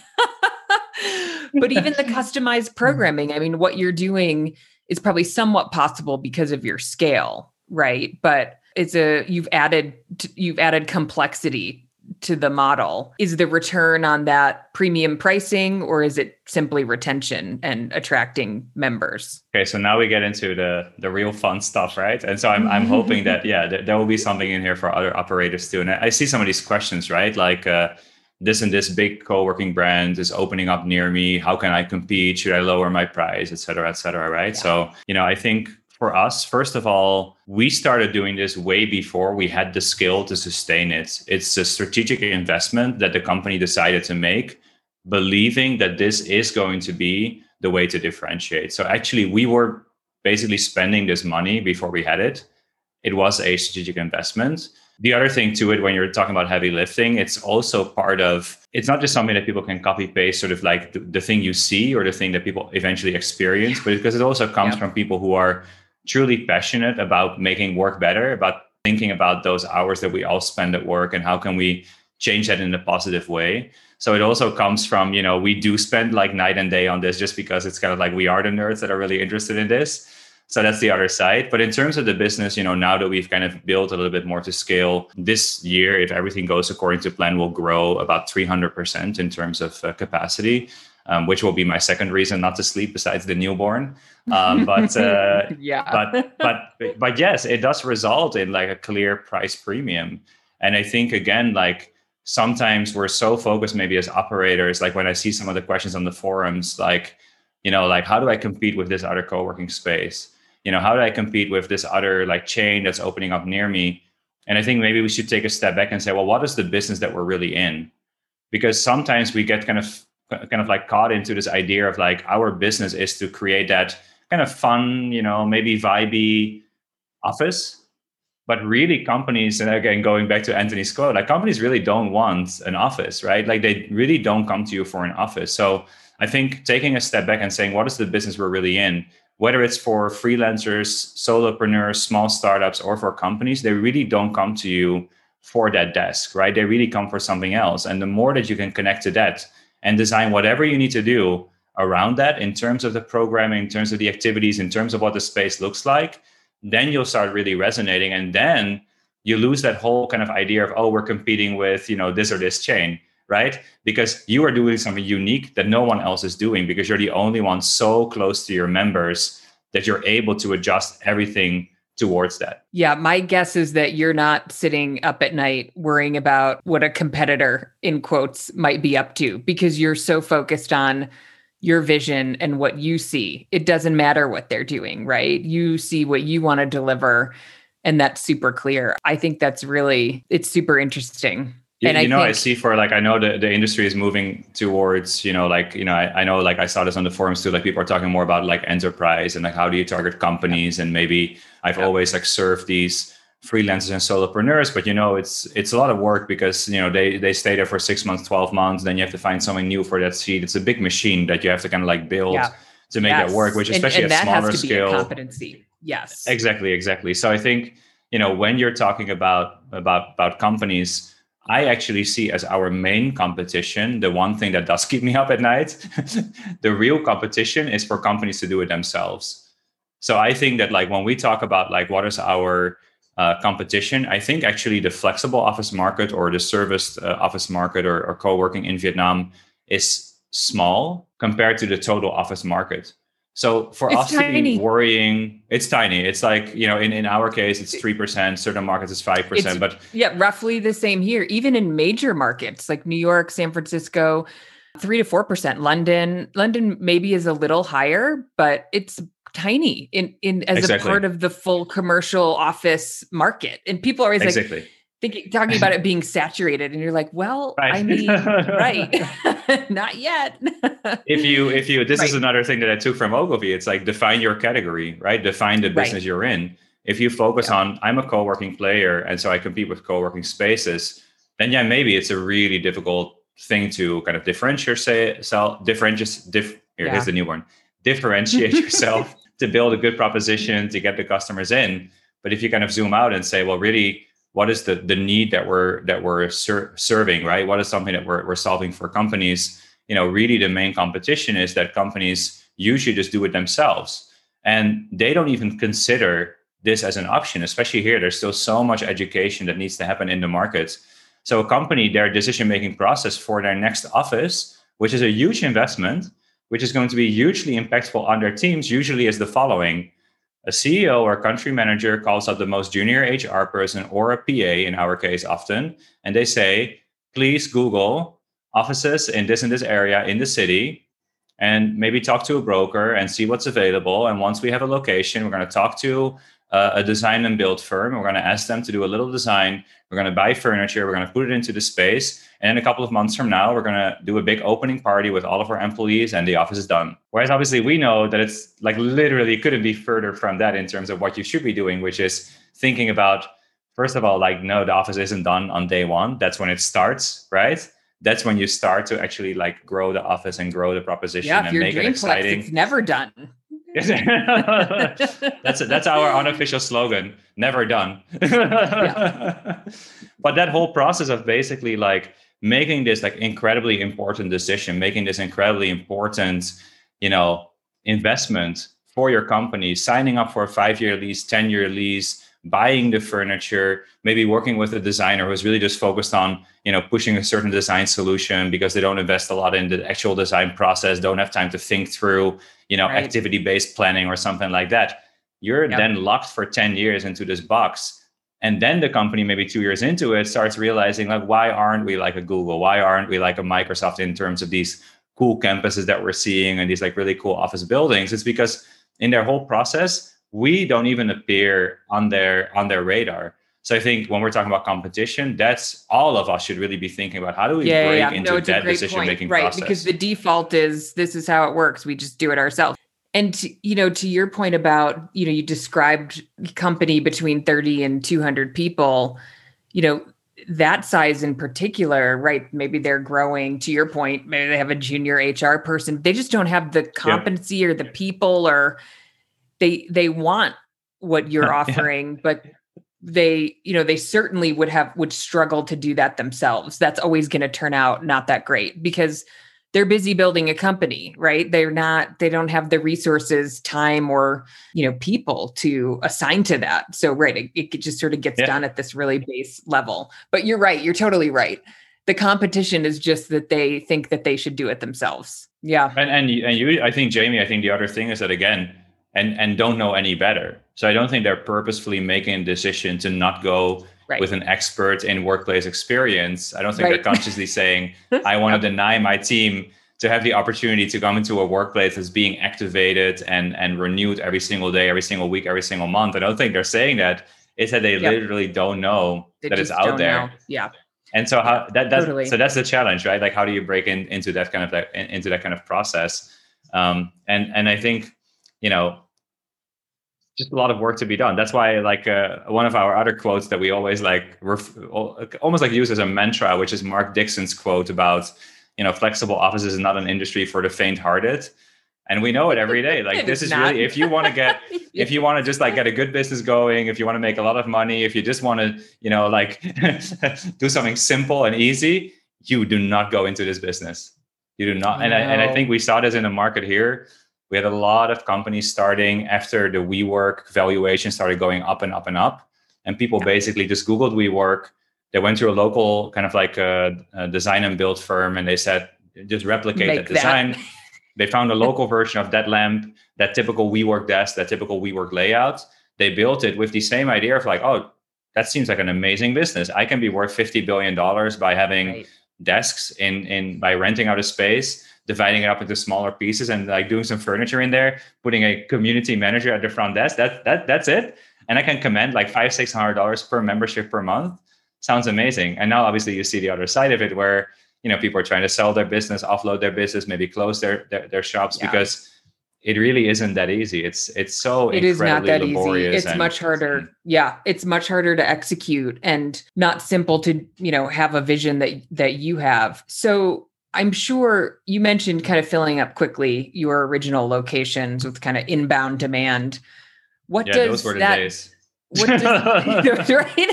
But even the customized programming, I mean, what you're doing is probably somewhat possible because of your scale, right? But it's a you've added you've added complexity to the model. Is the return on that premium pricing, or is it simply retention and attracting members? Okay, so now we get into the the real fun stuff, right? And so I'm I'm hoping that yeah, there, there will be something in here for other operators too. And I see some of these questions, right? Like uh, this and this big co-working brand is opening up near me. How can I compete? Should I lower my price, et cetera, et cetera, right? Yeah. So, you know, I think for us, first of all, we started doing this way before we had the skill to sustain it. It's a strategic investment that the company decided to make, believing that this is going to be the way to differentiate. So actually, we were basically spending this money before we had it. It was a strategic investment. The other thing to it, when you're talking about heavy lifting, it's also part of, it's not just something that people can copy paste, sort of like the, the thing you see or the thing that people eventually experience, but because it also comes yeah. from people who are truly passionate about making work better, about thinking about those hours that we all spend at work and how can we change that in a positive way. So it also comes from, you know, we do spend like night and day on this just because it's kind of like we are the nerds that are really interested in this. So that's the other side. But in terms of the business, you know, now that we've kind of built a little bit more to scale, this year, if everything goes according to plan, we'll grow about three hundred percent in terms of uh, capacity, um, which will be my second reason not to sleep besides the newborn. Um, but uh, yeah, but but but yes, it does result in like a clear price premium. And I think, again, like sometimes we're so focused maybe as operators, like when I see some of the questions on the forums, like, you know, like, how do I compete with this other co-working space? You know, how do I compete with this other like chain that's opening up near me? And I think maybe we should take a step back and say, well, what is the business that we're really in? Because sometimes we get kind of kind of like caught into this idea of like our business is to create that kind of fun, you know, maybe vibey office. But really companies, and again, going back to Anthony's quote, like companies really don't want an office, right? Like they really don't come to you for an office. So I think taking a step back and saying, what is the business we're really in? Whether it's for freelancers, solopreneurs, small startups, or for companies, they really don't come to you for that desk, right? They really come for something else. And the more that you can connect to that and design whatever you need to do around that in terms of the programming, in terms of the activities, in terms of what the space looks like, then you'll start really resonating. And then you lose that whole kind of idea of, oh, we're competing with, you know, this or this chain, right? Because you are doing something unique that no one else is doing, because you're the only one so close to your members that you're able to adjust everything towards that. Yeah, my guess is that you're not sitting up at night worrying about what a competitor, in quotes, might be up to, because you're so focused on your vision and what you see. It doesn't matter what they're doing, right? You see what you want to deliver, and that's super clear. I think that's really, it's super interesting. And you I know, think, I see for like, I know the, the industry is moving towards, you know, like, you know, I, I know, like I saw this on the forums too, like people are talking more about like enterprise and like, how do you target companies? And maybe I've yeah. always like served these freelancers and solopreneurs, but you know, it's, it's a lot of work because, you know, they, they stay there for six months, twelve months, then you have to find something new for that seat. It's a big machine that you have to kind of like build yeah. to make yes. that work, which especially and, and at smaller that has to scale. Be a competency. Yes, exactly. Exactly. So I think, you know, when you're talking about, about, about companies, I actually see as our main competition, the one thing that does keep me up at night, the real competition is for companies to do it themselves. So I think that like when we talk about like what is our uh, competition, I think actually the flexible office market or the serviced uh, office market or, or co-working in Vietnam is small compared to the total office market. So for it's us tiny. to be worrying, it's tiny. It's like, you know, in, in our case, it's three percent, certain markets is five percent, it's, but yeah, roughly the same here. Even in major markets like New York, San Francisco, three to four percent. London, London maybe is a little higher, but it's tiny in, in as exactly. a part of the full commercial office market. And people are always exactly. like, Thinking, talking about it being saturated, and you're like, well, right. I mean, right. Not yet. if you, if you, this right. is another thing that I took from Ogilvy. It's like define your category, right? Define the business right. you're in. If you focus yeah. on, I'm a co-working player, and so I compete with co-working spaces, then yeah, maybe it's a really difficult thing to kind of differentiate yourself, differentiate, diff, here, yeah. here's the new one, differentiate yourself to build a good proposition, to get the customers in. But if you kind of zoom out and say, well, really, what is the, the need that we're that we're ser- serving, right? What is something that we're we're solving for companies? You know, really the main competition is that companies usually just do it themselves, and they don't even consider this as an option. Especially here, there's still so much education that needs to happen in the market. So a company, their decision-making process for their next office, which is a huge investment, which is going to be hugely impactful on their teams, usually is the following. A C E O or country manager calls up the most junior H R person or a P A, in our case often, and they say, please Google offices in this and this area in the city, and maybe talk to a broker and see what's available. And once we have a location, we're going to talk to uh, a design and build firm. We're going to ask them to do a little design. We're going to buy furniture. We're going to put it into the space. And in a couple of months from now, we're going to do a big opening party with all of our employees, and the office is done. Whereas obviously we know that it's like literally couldn't be further from that in terms of what you should be doing, which is thinking about, first of all, like, no, the office isn't done on day one. That's when it starts, right? That's when you start to actually like grow the office and grow the proposition yeah, if and your make it dream exciting. Plex, it's never done. that's that's our unofficial slogan. Never done. Yeah. But that whole process of basically like making this like incredibly important decision, making this incredibly important, you know, investment for your company, signing up for a five-year lease, ten-year lease, buying the furniture, maybe working with a designer who's really just focused on, you know, pushing a certain design solution because they don't invest a lot in the actual design process, don't have time to think through, you know, Right. activity-based planning or something like that. You're Yep. then locked for ten years into this box. And then the company, maybe two years into it, starts realizing like, why aren't we like a Google? Why aren't we like a Microsoft in terms of these cool campuses that we're seeing and these like really cool office buildings? It's because in their whole process, we don't even appear on their on their radar. So I think when we're talking about competition, that's all of us should really be thinking about how do we Yeah, break yeah, yeah. into No, it's a that great decision-making point. Right, process. because the default is this is how it works. We just do it ourselves. And to, you know, to your point about, you know, you described company between thirty and two hundred people, you know, that size in particular, right? Maybe they're growing, to your point, maybe they have a junior H R person. They just don't have the competency or the people, or they they want what you're offering, yeah. but they, you know, they certainly would have would struggle to do that themselves. That's always going to turn out not that great because they're busy building a company, right? They're not, they don't have the resources, time, or, you know, people to assign to that. So, right, it, it just sort of gets yeah. done at this really base level. But you're right. You're totally right. The competition is just that they think that they should do it themselves. Yeah. And, and, and you, I think, Jamie, I think the other thing is that, again, and, and don't know any better. So I don't think they're purposefully making a decision to not go right. with an expert in workplace experience. I don't think right. they're consciously saying, I want to deny my team to have the opportunity to come into a workplace that's being activated and, and renewed every single day, every single week, every single month. I don't think they're saying that. It's that they yep. literally don't know they that it's out there. Know. Yeah. And so how that that's totally. so that's the challenge, right? Like how do you break in into that kind of that into that kind of process? Um, and and I think, you know, just a lot of work to be done. That's why, like, uh, one of our other quotes that we always like, ref- almost like use as a mantra, which is Mark Dixon's quote about, you know, flexible offices is not an industry for the faint-hearted. And we know it every day. Like, this is not. Really, if you want to get, yeah. if you want to just like get a good business going, if you want to make a lot of money, if you just want to, you know, like do something simple and easy, you do not go into this business. You do not. And I, and I think we saw this in the market here. We had a lot of companies starting after the WeWork valuation started going up and up and up. And people yeah. basically just Googled WeWork. They went to a local kind of like a, a design and build firm. And they said, just replicate Make that design. That. They found a local version of that lamp, that typical WeWork desk, that typical WeWork layout. They built it with the same idea of like, oh, that seems like an amazing business. I can be worth fifty billion dollars by having right. desks in, in by renting out a space, dividing it up into smaller pieces and like doing some furniture in there, putting a community manager at the front desk. That that that's it. And I can command like five, six hundred dollars per membership per month. Sounds amazing. And now obviously you see the other side of it where, you know, people are trying to sell their business, offload their business, maybe close their their, their shops yeah. because it really isn't that easy. It's it's so it incredibly is not that laborious. Easy. It's and, much harder. Yeah, it's much harder to execute and not simple to, you know, have a vision that that you have. So I'm sure you mentioned kind of filling up quickly your original locations with kind of inbound demand. What yeah, does those were the that, days. What does, right?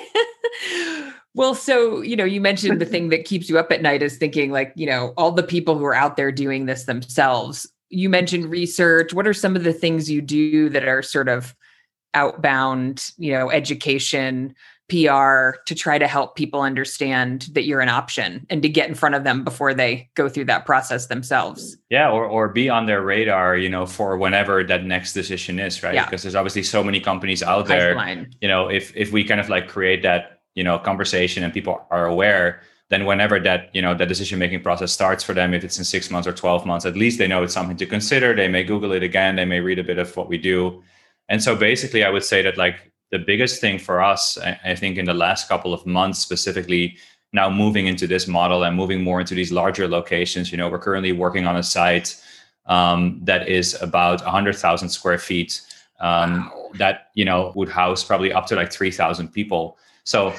Well, so, you know, you mentioned the thing that keeps you up at night is thinking like, you know, all the people who are out there doing this themselves. You mentioned research. What are some of the things you do that are sort of outbound, you know, education, P R to try to help people understand that you're an option and to get in front of them before they go through that process themselves? Yeah, or or be on their radar, you know, for whenever that next decision is, right? Yeah. Because there's obviously so many companies out there. Pipeline. You know, if if we kind of like create that, you know, conversation and people are aware, then whenever that, you know, that decision-making process starts for them, if it's in six months or twelve months, at least they know it's something to consider. They may Google it again. They may read a bit of what we do. And so basically, I would say that like the biggest thing for us, I, I think in the last couple of months specifically, now moving into this model and moving more into these larger locations, you know, we're currently working on a site um, that is about one hundred thousand square feet um, wow. that, you know, would house probably up to like three thousand people. So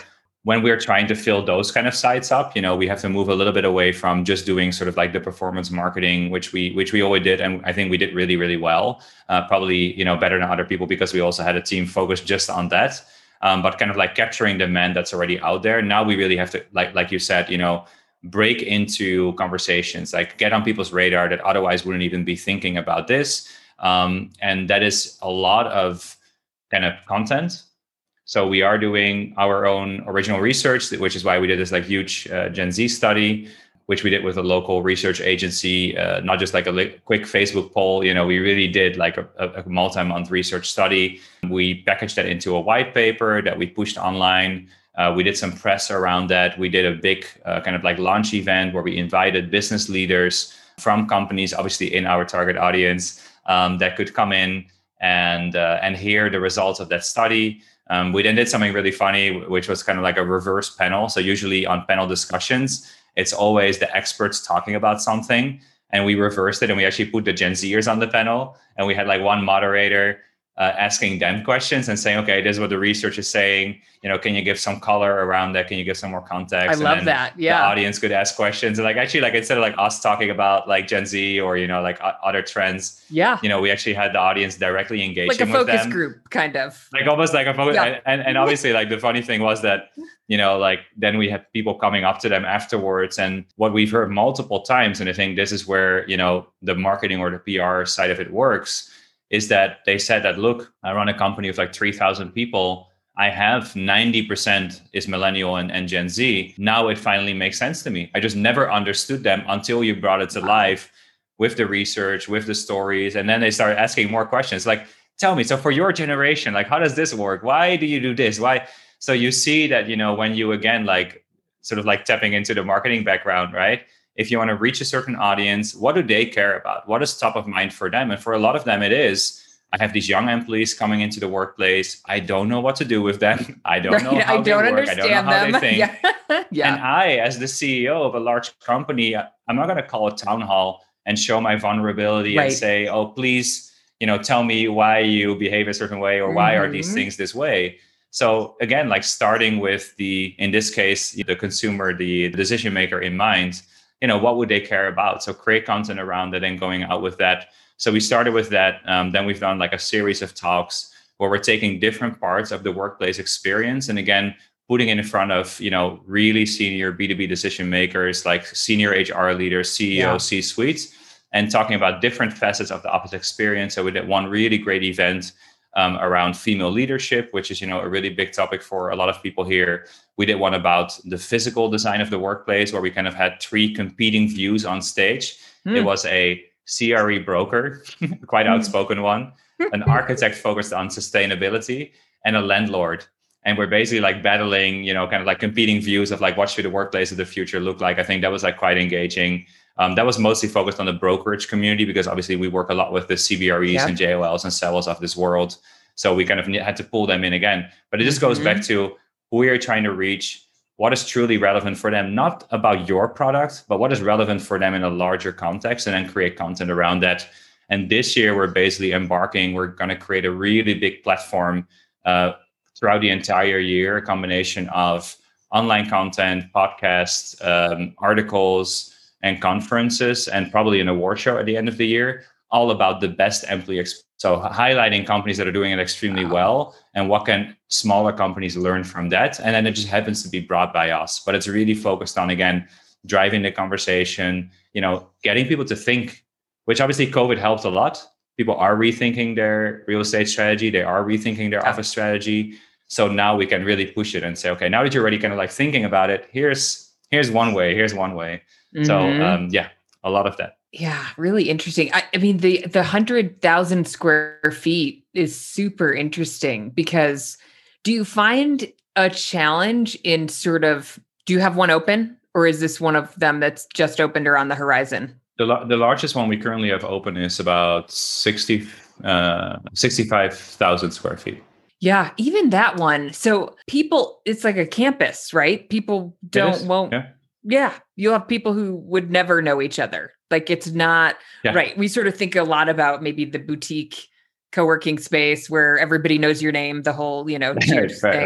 when we're trying to fill those kind of sites up, you know, we have to move a little bit away from just doing sort of like the performance marketing, which we which we always did, and I think we did really really well, uh, probably you know better than other people because we also had a team focused just on that. Um, but kind of like capturing demand that's already out there. Now we really have to, like like you said, you know, break into conversations, like get on people's radar that otherwise wouldn't even be thinking about this. Um, and that is a lot of kind of content. So we are doing our own original research, which is why we did this like huge uh, Gen Z study, which we did with a local research agency, uh, not just like a li- quick Facebook poll. You know, we really did like a, a multi-month research study. We packaged that into a white paper that we pushed online. Uh, we did some press around that. We did a big uh, kind of like launch event where we invited business leaders from companies, obviously in our target audience, um, that could come in and uh, and hear the results of that study. Um, we then did something really funny, which was kind of like a reverse panel. So usually on panel discussions, it's always the experts talking about something. And we reversed it and we actually put the Gen Zers on the panel. And we had like one moderator uh, asking them questions and saying, okay, this is what the research is saying. You know, can you give some color around that? Can you give some more context? I and love then that. Yeah. The audience could ask questions. And like, actually, like instead of like us talking about like Gen Z or, you know, like uh, other trends, yeah, you know, we actually had the audience directly engaging with them. Like a focus group, kind of. Like almost like a focus. Yeah. And, and obviously like the funny thing was that, you know, like then we had people coming up to them afterwards. And what we've heard multiple times, and I think this is where, you know, the marketing or the P R side of it works, is that they said that, look, I run a company with like three thousand people. I have ninety percent is millennial and, and Gen Z. Now it finally makes sense to me. I just never understood them until you brought it to life with the research, with the stories. And then they started asking more questions like, tell me, so for your generation, like, how does this work? Why do you do this? Why? So you see that, you know, when you, again, like sort of like tapping into the marketing background, right? If you want to reach a certain audience, what do they care about? What is top of mind for them? And for a lot of them, it is, I have these young employees coming into the workplace. I don't know what to do with them. I don't right. know how I they don't work. understand I don't know how them. they think. Yeah. yeah. And I, as the C E O of a large company, I'm not going to call a town hall and show my vulnerability right. and say, oh, please, you know, tell me why you behave a certain way or why mm-hmm. are these things this way? So again, like starting with the, in this case, the consumer, the decision maker in mind, you know, what would they care about? So create content around it and going out with that. So we started with that. Um, then we've done like a series of talks where we're taking different parts of the workplace experience. And again, putting it in front of, you know, really senior B two B decision makers, like senior H R leaders, C E Os, yeah. C-suites, and talking about different facets of the office experience. So we did one really great event um, around female leadership, which is, you know, a really big topic for a lot of people here. We did one about the physical design of the workplace, where we kind of had three competing views on stage. Mm. It was a C R E broker, quite outspoken one, an architect focused on sustainability, and a landlord. And we're basically like battling, you know, kind of like competing views of like, what should the workplace of the future look like? I think that was like quite engaging. Um, that was mostly focused on the brokerage community, because obviously we work a lot with the C B R Es yep. and J O Ls and S E Ls of this world. So we kind of had to pull them in again. But it just mm-hmm. goes back to who we are trying to reach, what is truly relevant for them, not about your product, but what is relevant for them in a larger context, and then create content around that. And this year we're basically embarking, we're going to create a really big platform uh, throughout the entire year, a combination of online content, podcasts, um, articles, and conferences, and probably an award show at the end of the year, all about the best employee experience. So highlighting companies that are doing it extremely wow. well, and what can smaller companies learn from that. And then it just happens to be brought by us. But it's really focused on, again, driving the conversation, you know, getting people to think, which obviously COVID helped a lot. People are rethinking their real estate strategy. They are rethinking their yeah. office strategy. So now we can really push it and say, okay, now that you're already kind of like thinking about it, here's here's one way, here's one way. Mm-hmm. So um, yeah, a lot of that. Yeah, really interesting. I, I mean, the the hundred thousand square feet is super interesting, because do you find a challenge in sort of, do you have one open, or is this one of them that's just opened or on the horizon? The the largest one we currently have open is about sixty, uh, sixty-five thousand square feet. Yeah, even that one. So people, it's like a campus, right? People don't, won't. Yeah. Yeah, you'll have people who would never know each other. Like it's not, yeah. right. We sort of think a lot about maybe the boutique co-working space where everybody knows your name, the whole, you know, cheers right, thing. Right.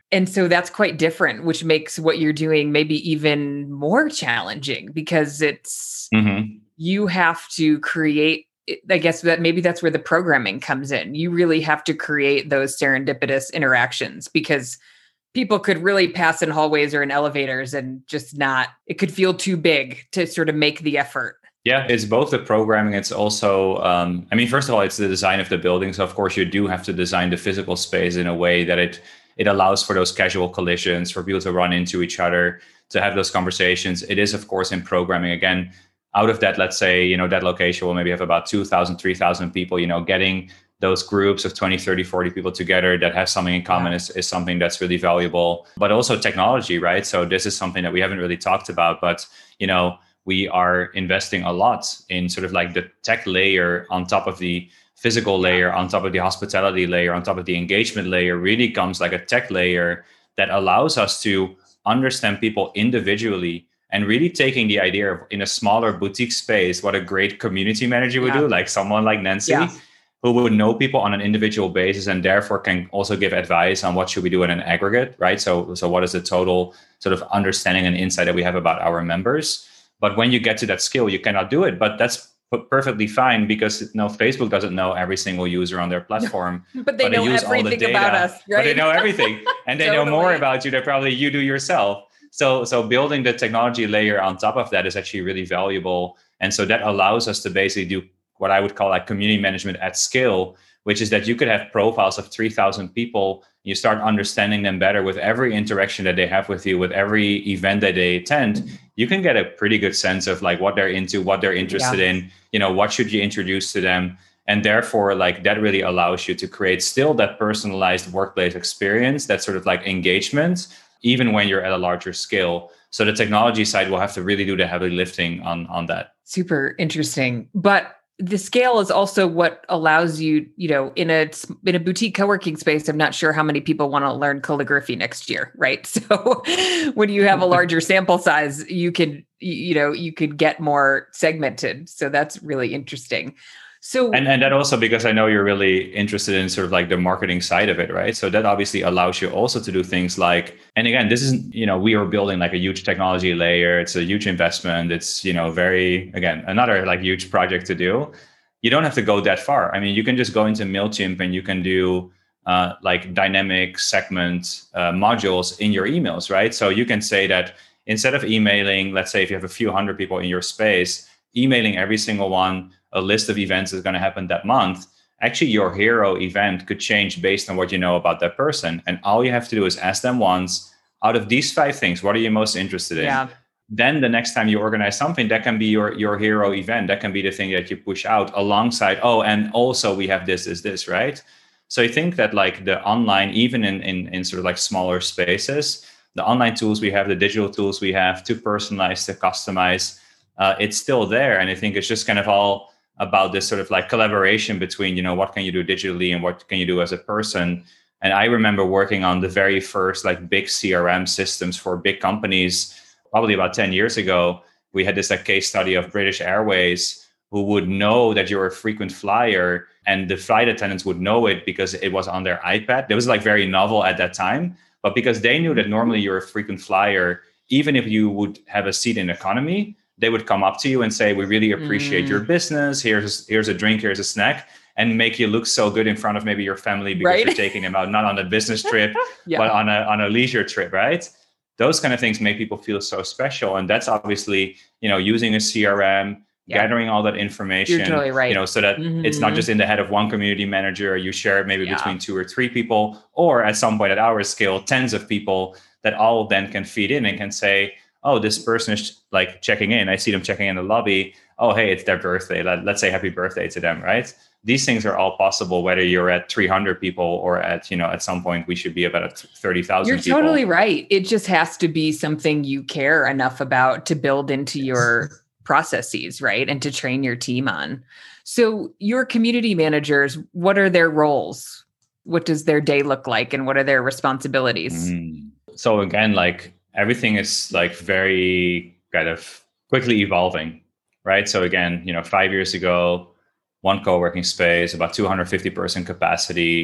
And so that's quite different, which makes what you're doing maybe even more challenging because it's, Mm-hmm. you have to create, I guess that maybe that's where the programming comes in. You really have to create those serendipitous interactions because people could really pass in hallways or in elevators and just not, it could feel too big to sort of make the effort. Yeah, it's both the programming. It's also, um, I mean, first of all, it's the design of the building. So of course you do have to design the physical space in a way that it it allows for those casual collisions, for people to run into each other, to have those conversations. It is, of course, in programming. Again, out of that, let's say, you know, that location will maybe have about two thousand, three thousand people, you know, getting those groups of twenty, thirty, forty people together that have something in common yeah. is, is something that's really valuable. But also technology, right? So this is something that we haven't really talked about, but, you know, we are investing a lot in sort of like the tech layer on top of the physical layer, on top of the hospitality layer, on top of the engagement layer, really comes like a tech layer that allows us to understand people individually and really taking the idea of in a smaller boutique space, what a great community manager would yeah. do, like someone like Nancy, yeah. who would know people on an individual basis and therefore can also give advice on what should we do in an aggregate, right? So, so what is the total sort of understanding and insight that we have about our members? But when you get to that skill, you cannot do it. But that's perfectly fine because you know, Facebook doesn't know every single user on their platform. but they but know they use everything all the data, about us, right? But they know everything. And they totally. know more about you than probably you do yourself. So, so building the technology layer on top of that is actually really valuable. And so that allows us to basically do what I would call like community management at scale, which is that you could have profiles of three thousand people. You start understanding them better with every interaction that they have with you, with every event that they attend. You can get a pretty good sense of like what they're into, what they're interested yeah. in, you know, what should you introduce to them? And therefore, like that really allows you to create still that personalized workplace experience, that sort of like engagement, even when you're at a larger scale. So the technology side will have to really do the heavy lifting on, on that. Super interesting. But the scale is also what allows you, you know, in a in a boutique co-working space, I'm not sure how many people want to learn calligraphy next year, right? So when you have a larger sample size, you can, you know, you could get more segmented. So that's really interesting. So and, and that also because I know you're really interested in sort of like the marketing side of it, right? So that obviously allows you also to do things like, and again, this isn't, you know, we are building like a huge technology layer. It's a huge investment. It's, you know, very, again, another like huge project to do. You don't have to go that far. I mean, you can just go into MailChimp and you can do uh, like dynamic segment uh, modules in your emails, right? So you can say that instead of emailing, let's say if you have a few hundred people in your space, emailing every single one a list of events that's going to happen that month, actually your hero event could change based on what you know about that person. And all you have to do is ask them once, out of these five things, what are you most interested in? Yeah. Then the next time you organize something, that can be your, your hero event. That can be the thing that you push out alongside, oh, and also we have this, is this, right? So I think that like the online, even in, in, in sort of like smaller spaces, the online tools we have, the digital tools we have to personalize, to customize, uh, it's still there. And I think it's just kind of all about this sort of like collaboration between, you know, what can you do digitally and what can you do as a person. And I remember working on the very first like big C R M systems for big companies, probably about ten years ago. We had this like case study of British Airways, who would know that you're a frequent flyer, and the flight attendants would know it because it was on their iPad. It was like very novel at that time, but because they knew that normally you're a frequent flyer, even if you would have a seat in economy, they would come up to you and say, we really appreciate mm. your business. Here's, here's a drink, here's a snack, and make you look so good in front of maybe your family because right? you're taking them out, not on a business trip, yeah. but on a, on a leisure trip, right? Those kind of things make people feel so special. And that's obviously, you know, using a C R M, yeah. gathering all that information, you're totally right. you know, so that mm-hmm. it's not just in the head of one community manager, you share it maybe yeah. between two or three people, or at some point at our scale, tens of people that all then can feed in and can say, oh, this person is like checking in. I see them checking in the lobby. Oh, hey, it's their birthday. Let, let's say happy birthday to them, right? These things are all possible, whether you're at three hundred people or at, you know, at some point we should be about thirty thousand You're people. Totally right. It just has to be something you care enough about to build into your processes, right? And to train your team on. So your community managers, what are their roles? What does their day look like? And what are their responsibilities? Mm. So again, like, everything is like very kind of quickly evolving, right? So again, you know, five years ago, one co-working space, about two hundred fifty person capacity,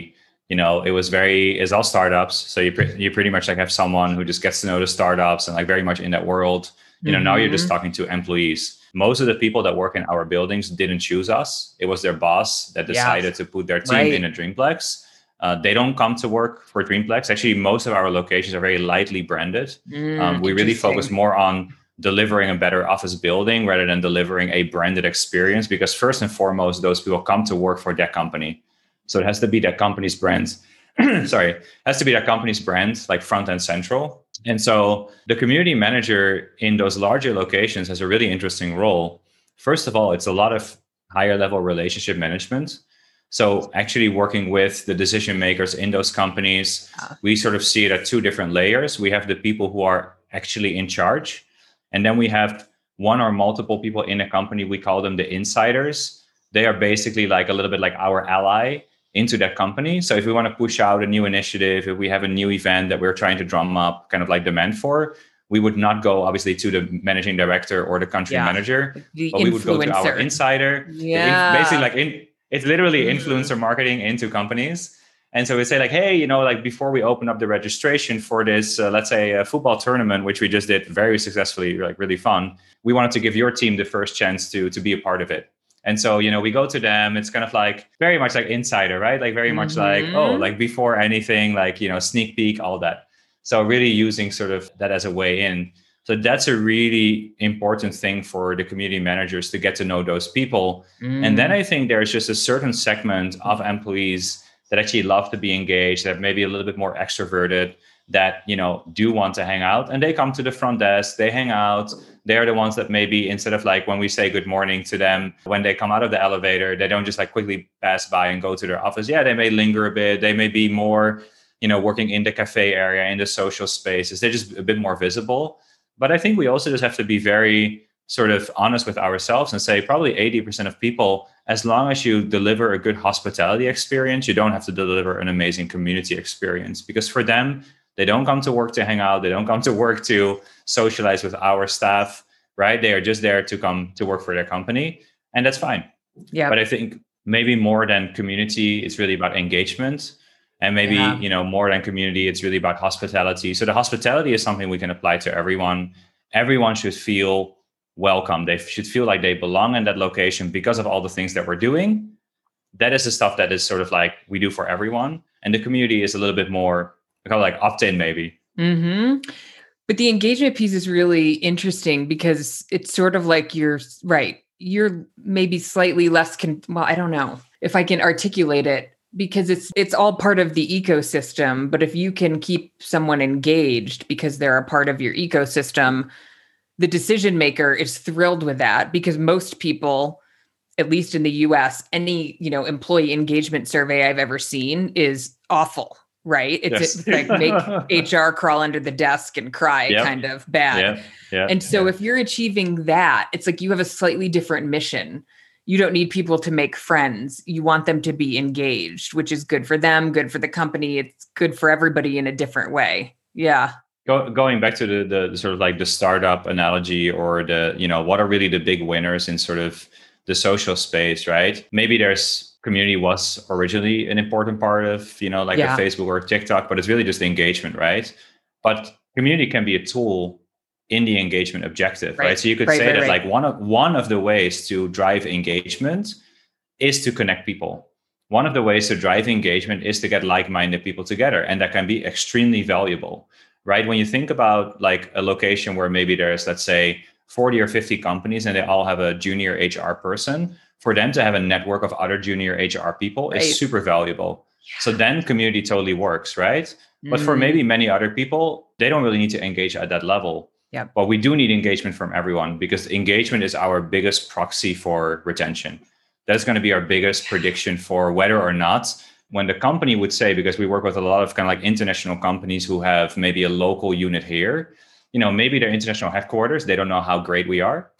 you know, it was very, it's all startups. So you, pre- you pretty much like have someone who just gets to know the startups and like very much in that world. You know, mm-hmm. now you're just talking to employees. Most of the people that work in our buildings didn't choose us. It was their boss that decided yeah. to put their team right. in a Dreamplex. Uh, they don't come to work for Dreamplex. Actually, most of our locations are very lightly branded. Mm, um, we really focus more on delivering a better office building rather than delivering a branded experience, because first and foremost, those people come to work for that company. So it has to be that company's brand. Sorry, it has to be that company's brand, like front and central. And so the community manager in those larger locations has a really interesting role. First of all, it's a lot of higher level relationship management. So actually working with the decision makers in those companies, we sort of see it at two different layers. We have the people who are actually in charge. And then we have one or multiple people in a company. We call them the insiders. They are basically like a little bit like our ally into that company. So if we want to push out a new initiative, if we have a new event that we're trying to drum up kind of like demand for, we would not go obviously to the managing director or the country yeah. manager, the but influencer. we would go to our insider. Yeah. In, basically like in, it's literally influencer marketing into companies. And so we say like, hey, you know, like before we open up the registration for this, uh, let's say a football tournament, which we just did very successfully, like really fun. We wanted to give your team the first chance to, to be a part of it. And so, you know, we go to them, it's kind of like very much like insider, right? Like very mm-hmm. much like, oh, like before anything, like, you know, sneak peek, all that. So really using sort of that as a way in. So that's a really important thing for the community managers to get to know those people. Mm. And then I think there's just a certain segment of employees that actually love to be engaged, that maybe a little bit more extroverted, that, you know, do want to hang out, and they come to the front desk, they hang out. They're the ones that maybe instead of like when we say good morning to them, when they come out of the elevator, they don't just like quickly pass by and go to their office. Yeah, they may linger a bit. They may be more, you know, working in the cafe area, in the social spaces. They're just a bit more visible. But I think we also just have to be very sort of honest with ourselves and say probably eighty percent of people, as long as you deliver a good hospitality experience, you don't have to deliver an amazing community experience. Because for them, they don't come to work to hang out. They don't come to work to socialize with our staff, right? They are just there to come to work for their company. And that's fine. Yeah. But I think maybe more than community, it's really about engagement. And maybe, yeah. you know, more than community, it's really about hospitality. So the hospitality is something we can apply to everyone. Everyone should feel welcome. They should feel like they belong in that location because of all the things that we're doing. That is the stuff that is sort of like we do for everyone. And the community is a little bit more kind of like opt-in maybe. Mm-hmm. But the engagement piece is really interesting because it's sort of like you're right. You're maybe slightly less, con- well, I don't know if I can articulate it, because it's it's all part of the ecosystem. But if you can keep someone engaged because they're a part of your ecosystem, the decision maker is thrilled with that, because most people, at least in the U S, any, you know, employee engagement survey I've ever seen is awful. Right. It's, yes. it's like make H R crawl under the desk and cry, yep. kind of bad. Yep. Yep. And so yep. if you're achieving that, it's like you have a slightly different mission. You don't need people to make friends. You want them to be engaged, which is good for them, good for the company. It's good for everybody in a different way. Yeah. Go, going back to the, the, the sort of like the startup analogy, or the, you know, what are really the big winners in sort of the social space, right? Maybe there's community was originally an important part of, you know, like yeah. a Facebook or TikTok, but it's really just the engagement, right? But community can be a tool in the engagement objective, right? right? So you could right, say right, that right. like one of one of the ways to drive engagement is to connect people. One of the ways to drive engagement is to get like-minded people together, and that can be extremely valuable, right? When you think about like a location where maybe there's, let's say, forty or fifty companies and they all have a junior H R person, for them to have a network of other junior H R people right. is super valuable. Yeah. So then community totally works, right? Mm. But for maybe many other people, they don't really need to engage at that level. Yeah. But we do need engagement from everyone, because engagement is our biggest proxy for retention. That's going to be our biggest prediction for whether or not, when the company would say, because we work with a lot of kind of like international companies who have maybe a local unit here, you know, maybe their international headquarters, they don't know how great we are.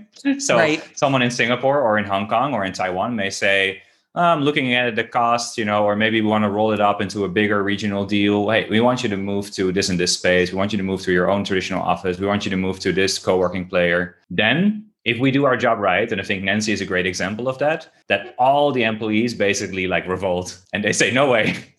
So right. someone in Singapore or in Hong Kong or in Taiwan may say, I'm um, looking at the cost, you know, or maybe we want to roll it up into a bigger regional deal. Hey, we want you to move to this and this space. We want you to move to your own traditional office. We want you to move to this co-working player. Then if we do our job right, and I think Nancy is a great example of that, that all the employees basically like revolt and they say, no way,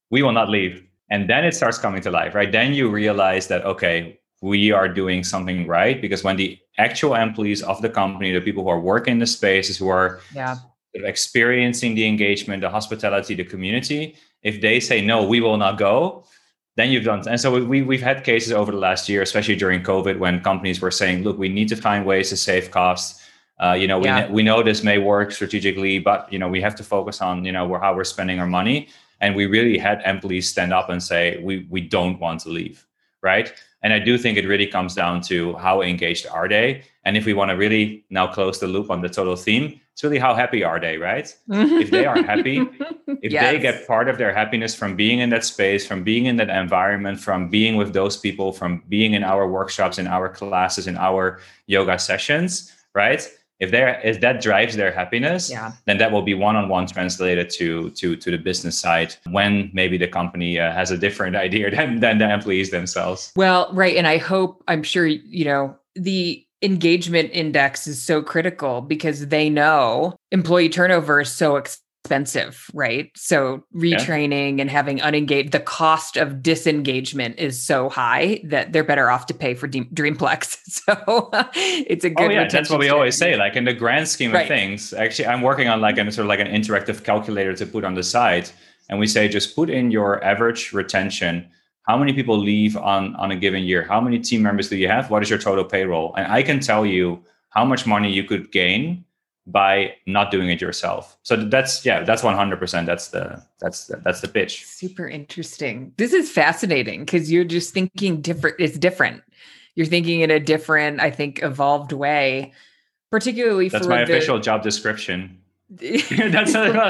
we will not leave. And then it starts coming to life, right? Then you realize that, okay, we are doing something right, because when the actual employees of the company, the people who are working in the spaces, who are yeah. experiencing the engagement, the hospitality, the community, if they say, no, we will not go, then you've done. And so we, we've had cases over the last year, especially during COVID, when companies were saying, look, we need to find ways to save costs. Uh, you know, we, yeah. we know this may work strategically, but, you know, we have to focus on, you know, how we're spending our money. And we really had employees stand up and say, we we don't want to leave, right? And I do think it really comes down to how engaged are they? And if we want to really now close the loop on the total theme, it's really how happy are they, right? If they are happy, if yes. they get part of their happiness from being in that space, from being in that environment, from being with those people, from being in our workshops, in our classes, in our yoga sessions, right? If there if that drives their happiness, yeah. then that will be one-on-one translated to to to the business side, when maybe the company uh, has a different idea than than the employees themselves. Well, right. And I hope, I'm sure, you know, the engagement index is so critical, because they know employee turnover is so expensive, right? So retraining yeah. and having unengaged, the cost of disengagement is so high that they're better off to pay for D- Dreamplex. So it's a good. Oh yeah, that's what we always say. Like, in the grand scheme of right. things, actually, I'm working on like a sort of like an interactive calculator to put on the side, and we say just put in your average retention. How many people leave on on a given year? How many team members do you have? What is your total payroll? And I can tell you how much money you could gain by not doing it yourself. So that's, yeah, that's one hundred percent. That's the, that's the, that's the pitch. Super interesting. This is fascinating, because you're just thinking different. It's different. You're thinking in a different, I think, evolved way, particularly that's for my the, official job description. That's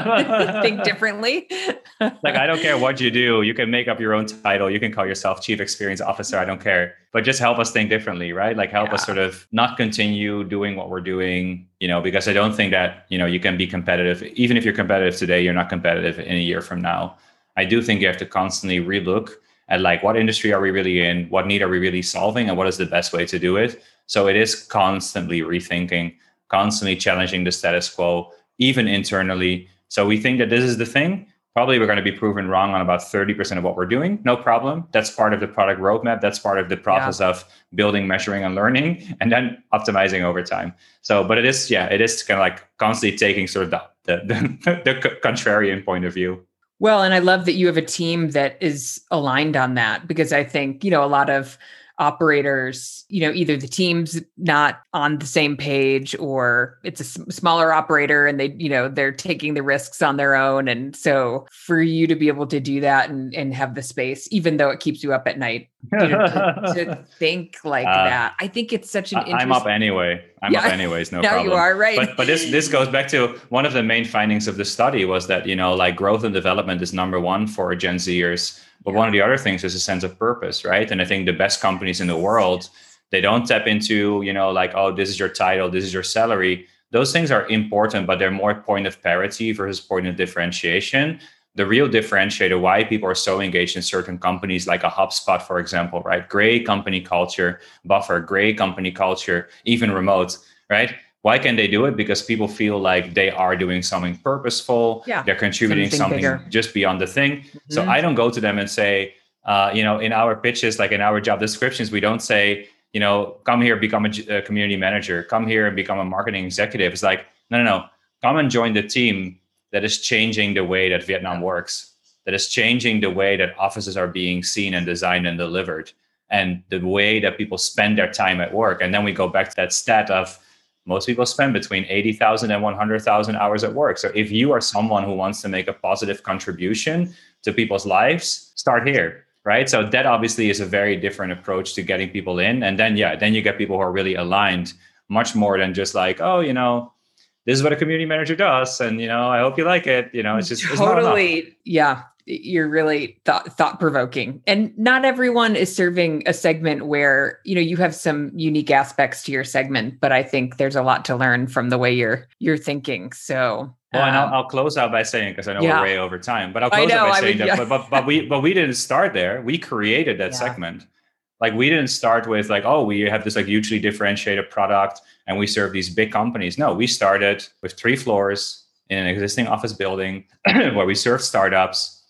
a, think differently. Like, I don't care what you do. You can make up your own title. You can call yourself Chief Experience Officer. I don't care. But just help us think differently, right? Like, help yeah. us sort of not continue doing what we're doing, you know, because I don't think that, you know, you can be competitive. Even if you're competitive today, you're not competitive in a year from now. I do think you have to constantly relook at, like, what industry are we really in? What need are we really solving? And what is the best way to do it? So it is constantly rethinking, constantly challenging the status quo, even internally. So we think that this is the thing. Probably we're going to be proven wrong on about thirty percent of what we're doing. No problem. That's part of the product roadmap. That's part of the process yeah. of building, measuring, and learning, and then optimizing over time. So, but it is, yeah, it is kind of like constantly taking sort of the, the, the, the contrarian point of view. Well, and I love that you have a team that is aligned on that, because I think, you know, a lot of operators, you know, either the team's not on the same page, or it's a s- smaller operator and they, you know, they're taking the risks on their own. And so for you to be able to do that and, and have the space, even though it keeps you up at night, you know, to, to think like uh, that, I think it's such an interesting... I'm up anyway. I'm yeah. up anyways, no now problem. You are, right. But, but this this goes back to one of the main findings of the study was that, you know, like, growth and development is number one for Gen Zers. But yeah. one of the other things is a sense of purpose, right? And I think the best companies in the world, they don't tap into, you know, like, oh, this is your title, this is your salary. Those things are important, but they're more point of parity versus point of differentiation. The real differentiator, why people are so engaged in certain companies, like a HubSpot, for example, right? Great company culture, Buffer, great company culture, even remote, right? Why can they do it? Because people feel like they are doing something purposeful. Yeah. They're contributing something, something just beyond the thing. Mm-hmm. So I don't go to them and say, uh, you know, in our pitches, like in our job descriptions, we don't say, you know, come here, become a, a community manager, come here and become a marketing executive. It's like, no, no, no, come and join the team that is changing the way that Vietnam works, that is changing the way that offices are being seen and designed and delivered, and the way that people spend their time at work. And then we go back to that stat of, most people spend between eighty thousand and one hundred thousand hours at work. So if you are someone who wants to make a positive contribution to people's lives, start here, right? So that obviously is a very different approach to getting people in. And then, yeah, then you get people who are really aligned, much more than just like, oh, you know, this is what a community manager does. And, you know, I hope you like it. You know, it's just it's totally. Yeah. You're really thought thought provoking, and not everyone is serving a segment where, you know, you have some unique aspects to your segment, but I think there's a lot to learn from the way you're, you're thinking. So, well, um, and I'll, I'll close out by saying, because I know yeah. we're way over time, but I'll close know, out by I saying would, that, yeah. but, but, but we, but we didn't start there. We created that yeah. segment. Like, we didn't start with like, oh, we have this like hugely differentiated product and we serve these big companies. No, we started with three floors in an existing office building where we served startups.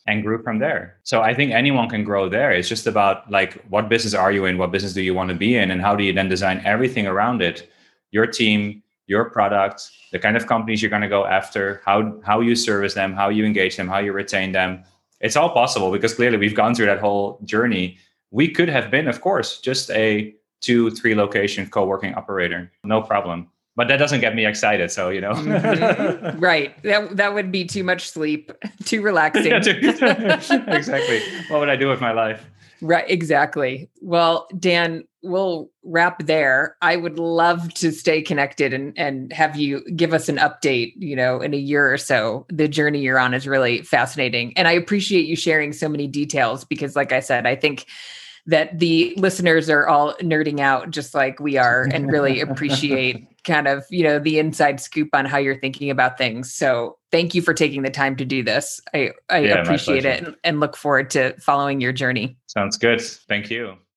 and grew from there. So I think anyone can grow there. It's just about like, what business are you in? What business do you want to be in? And how do you then design everything around it? Your team, your product, the kind of companies you're going to go after, how, how you service them, how you engage them, how you retain them. It's all possible because clearly we've gone through that whole journey. We could have been, of course, just a two, three location co-working operator. No problem. But that doesn't get me excited. So, you know. Mm-hmm. Right. That that would be too much sleep, too relaxing. Yeah, too, exactly. What would I do with my life? Right. Exactly. Well, Dan, we'll wrap there. I would love to stay connected and, and have you give us an update, you know, in a year or so. The journey you're on is really fascinating. And I appreciate you sharing so many details because, like I said, I think that the listeners are all nerding out just like we are and really appreciate kind of, you know, the inside scoop on how you're thinking about things. So thank you for taking the time to do this. I, I yeah, appreciate it and, and look forward to following your journey. Sounds good. Thank you.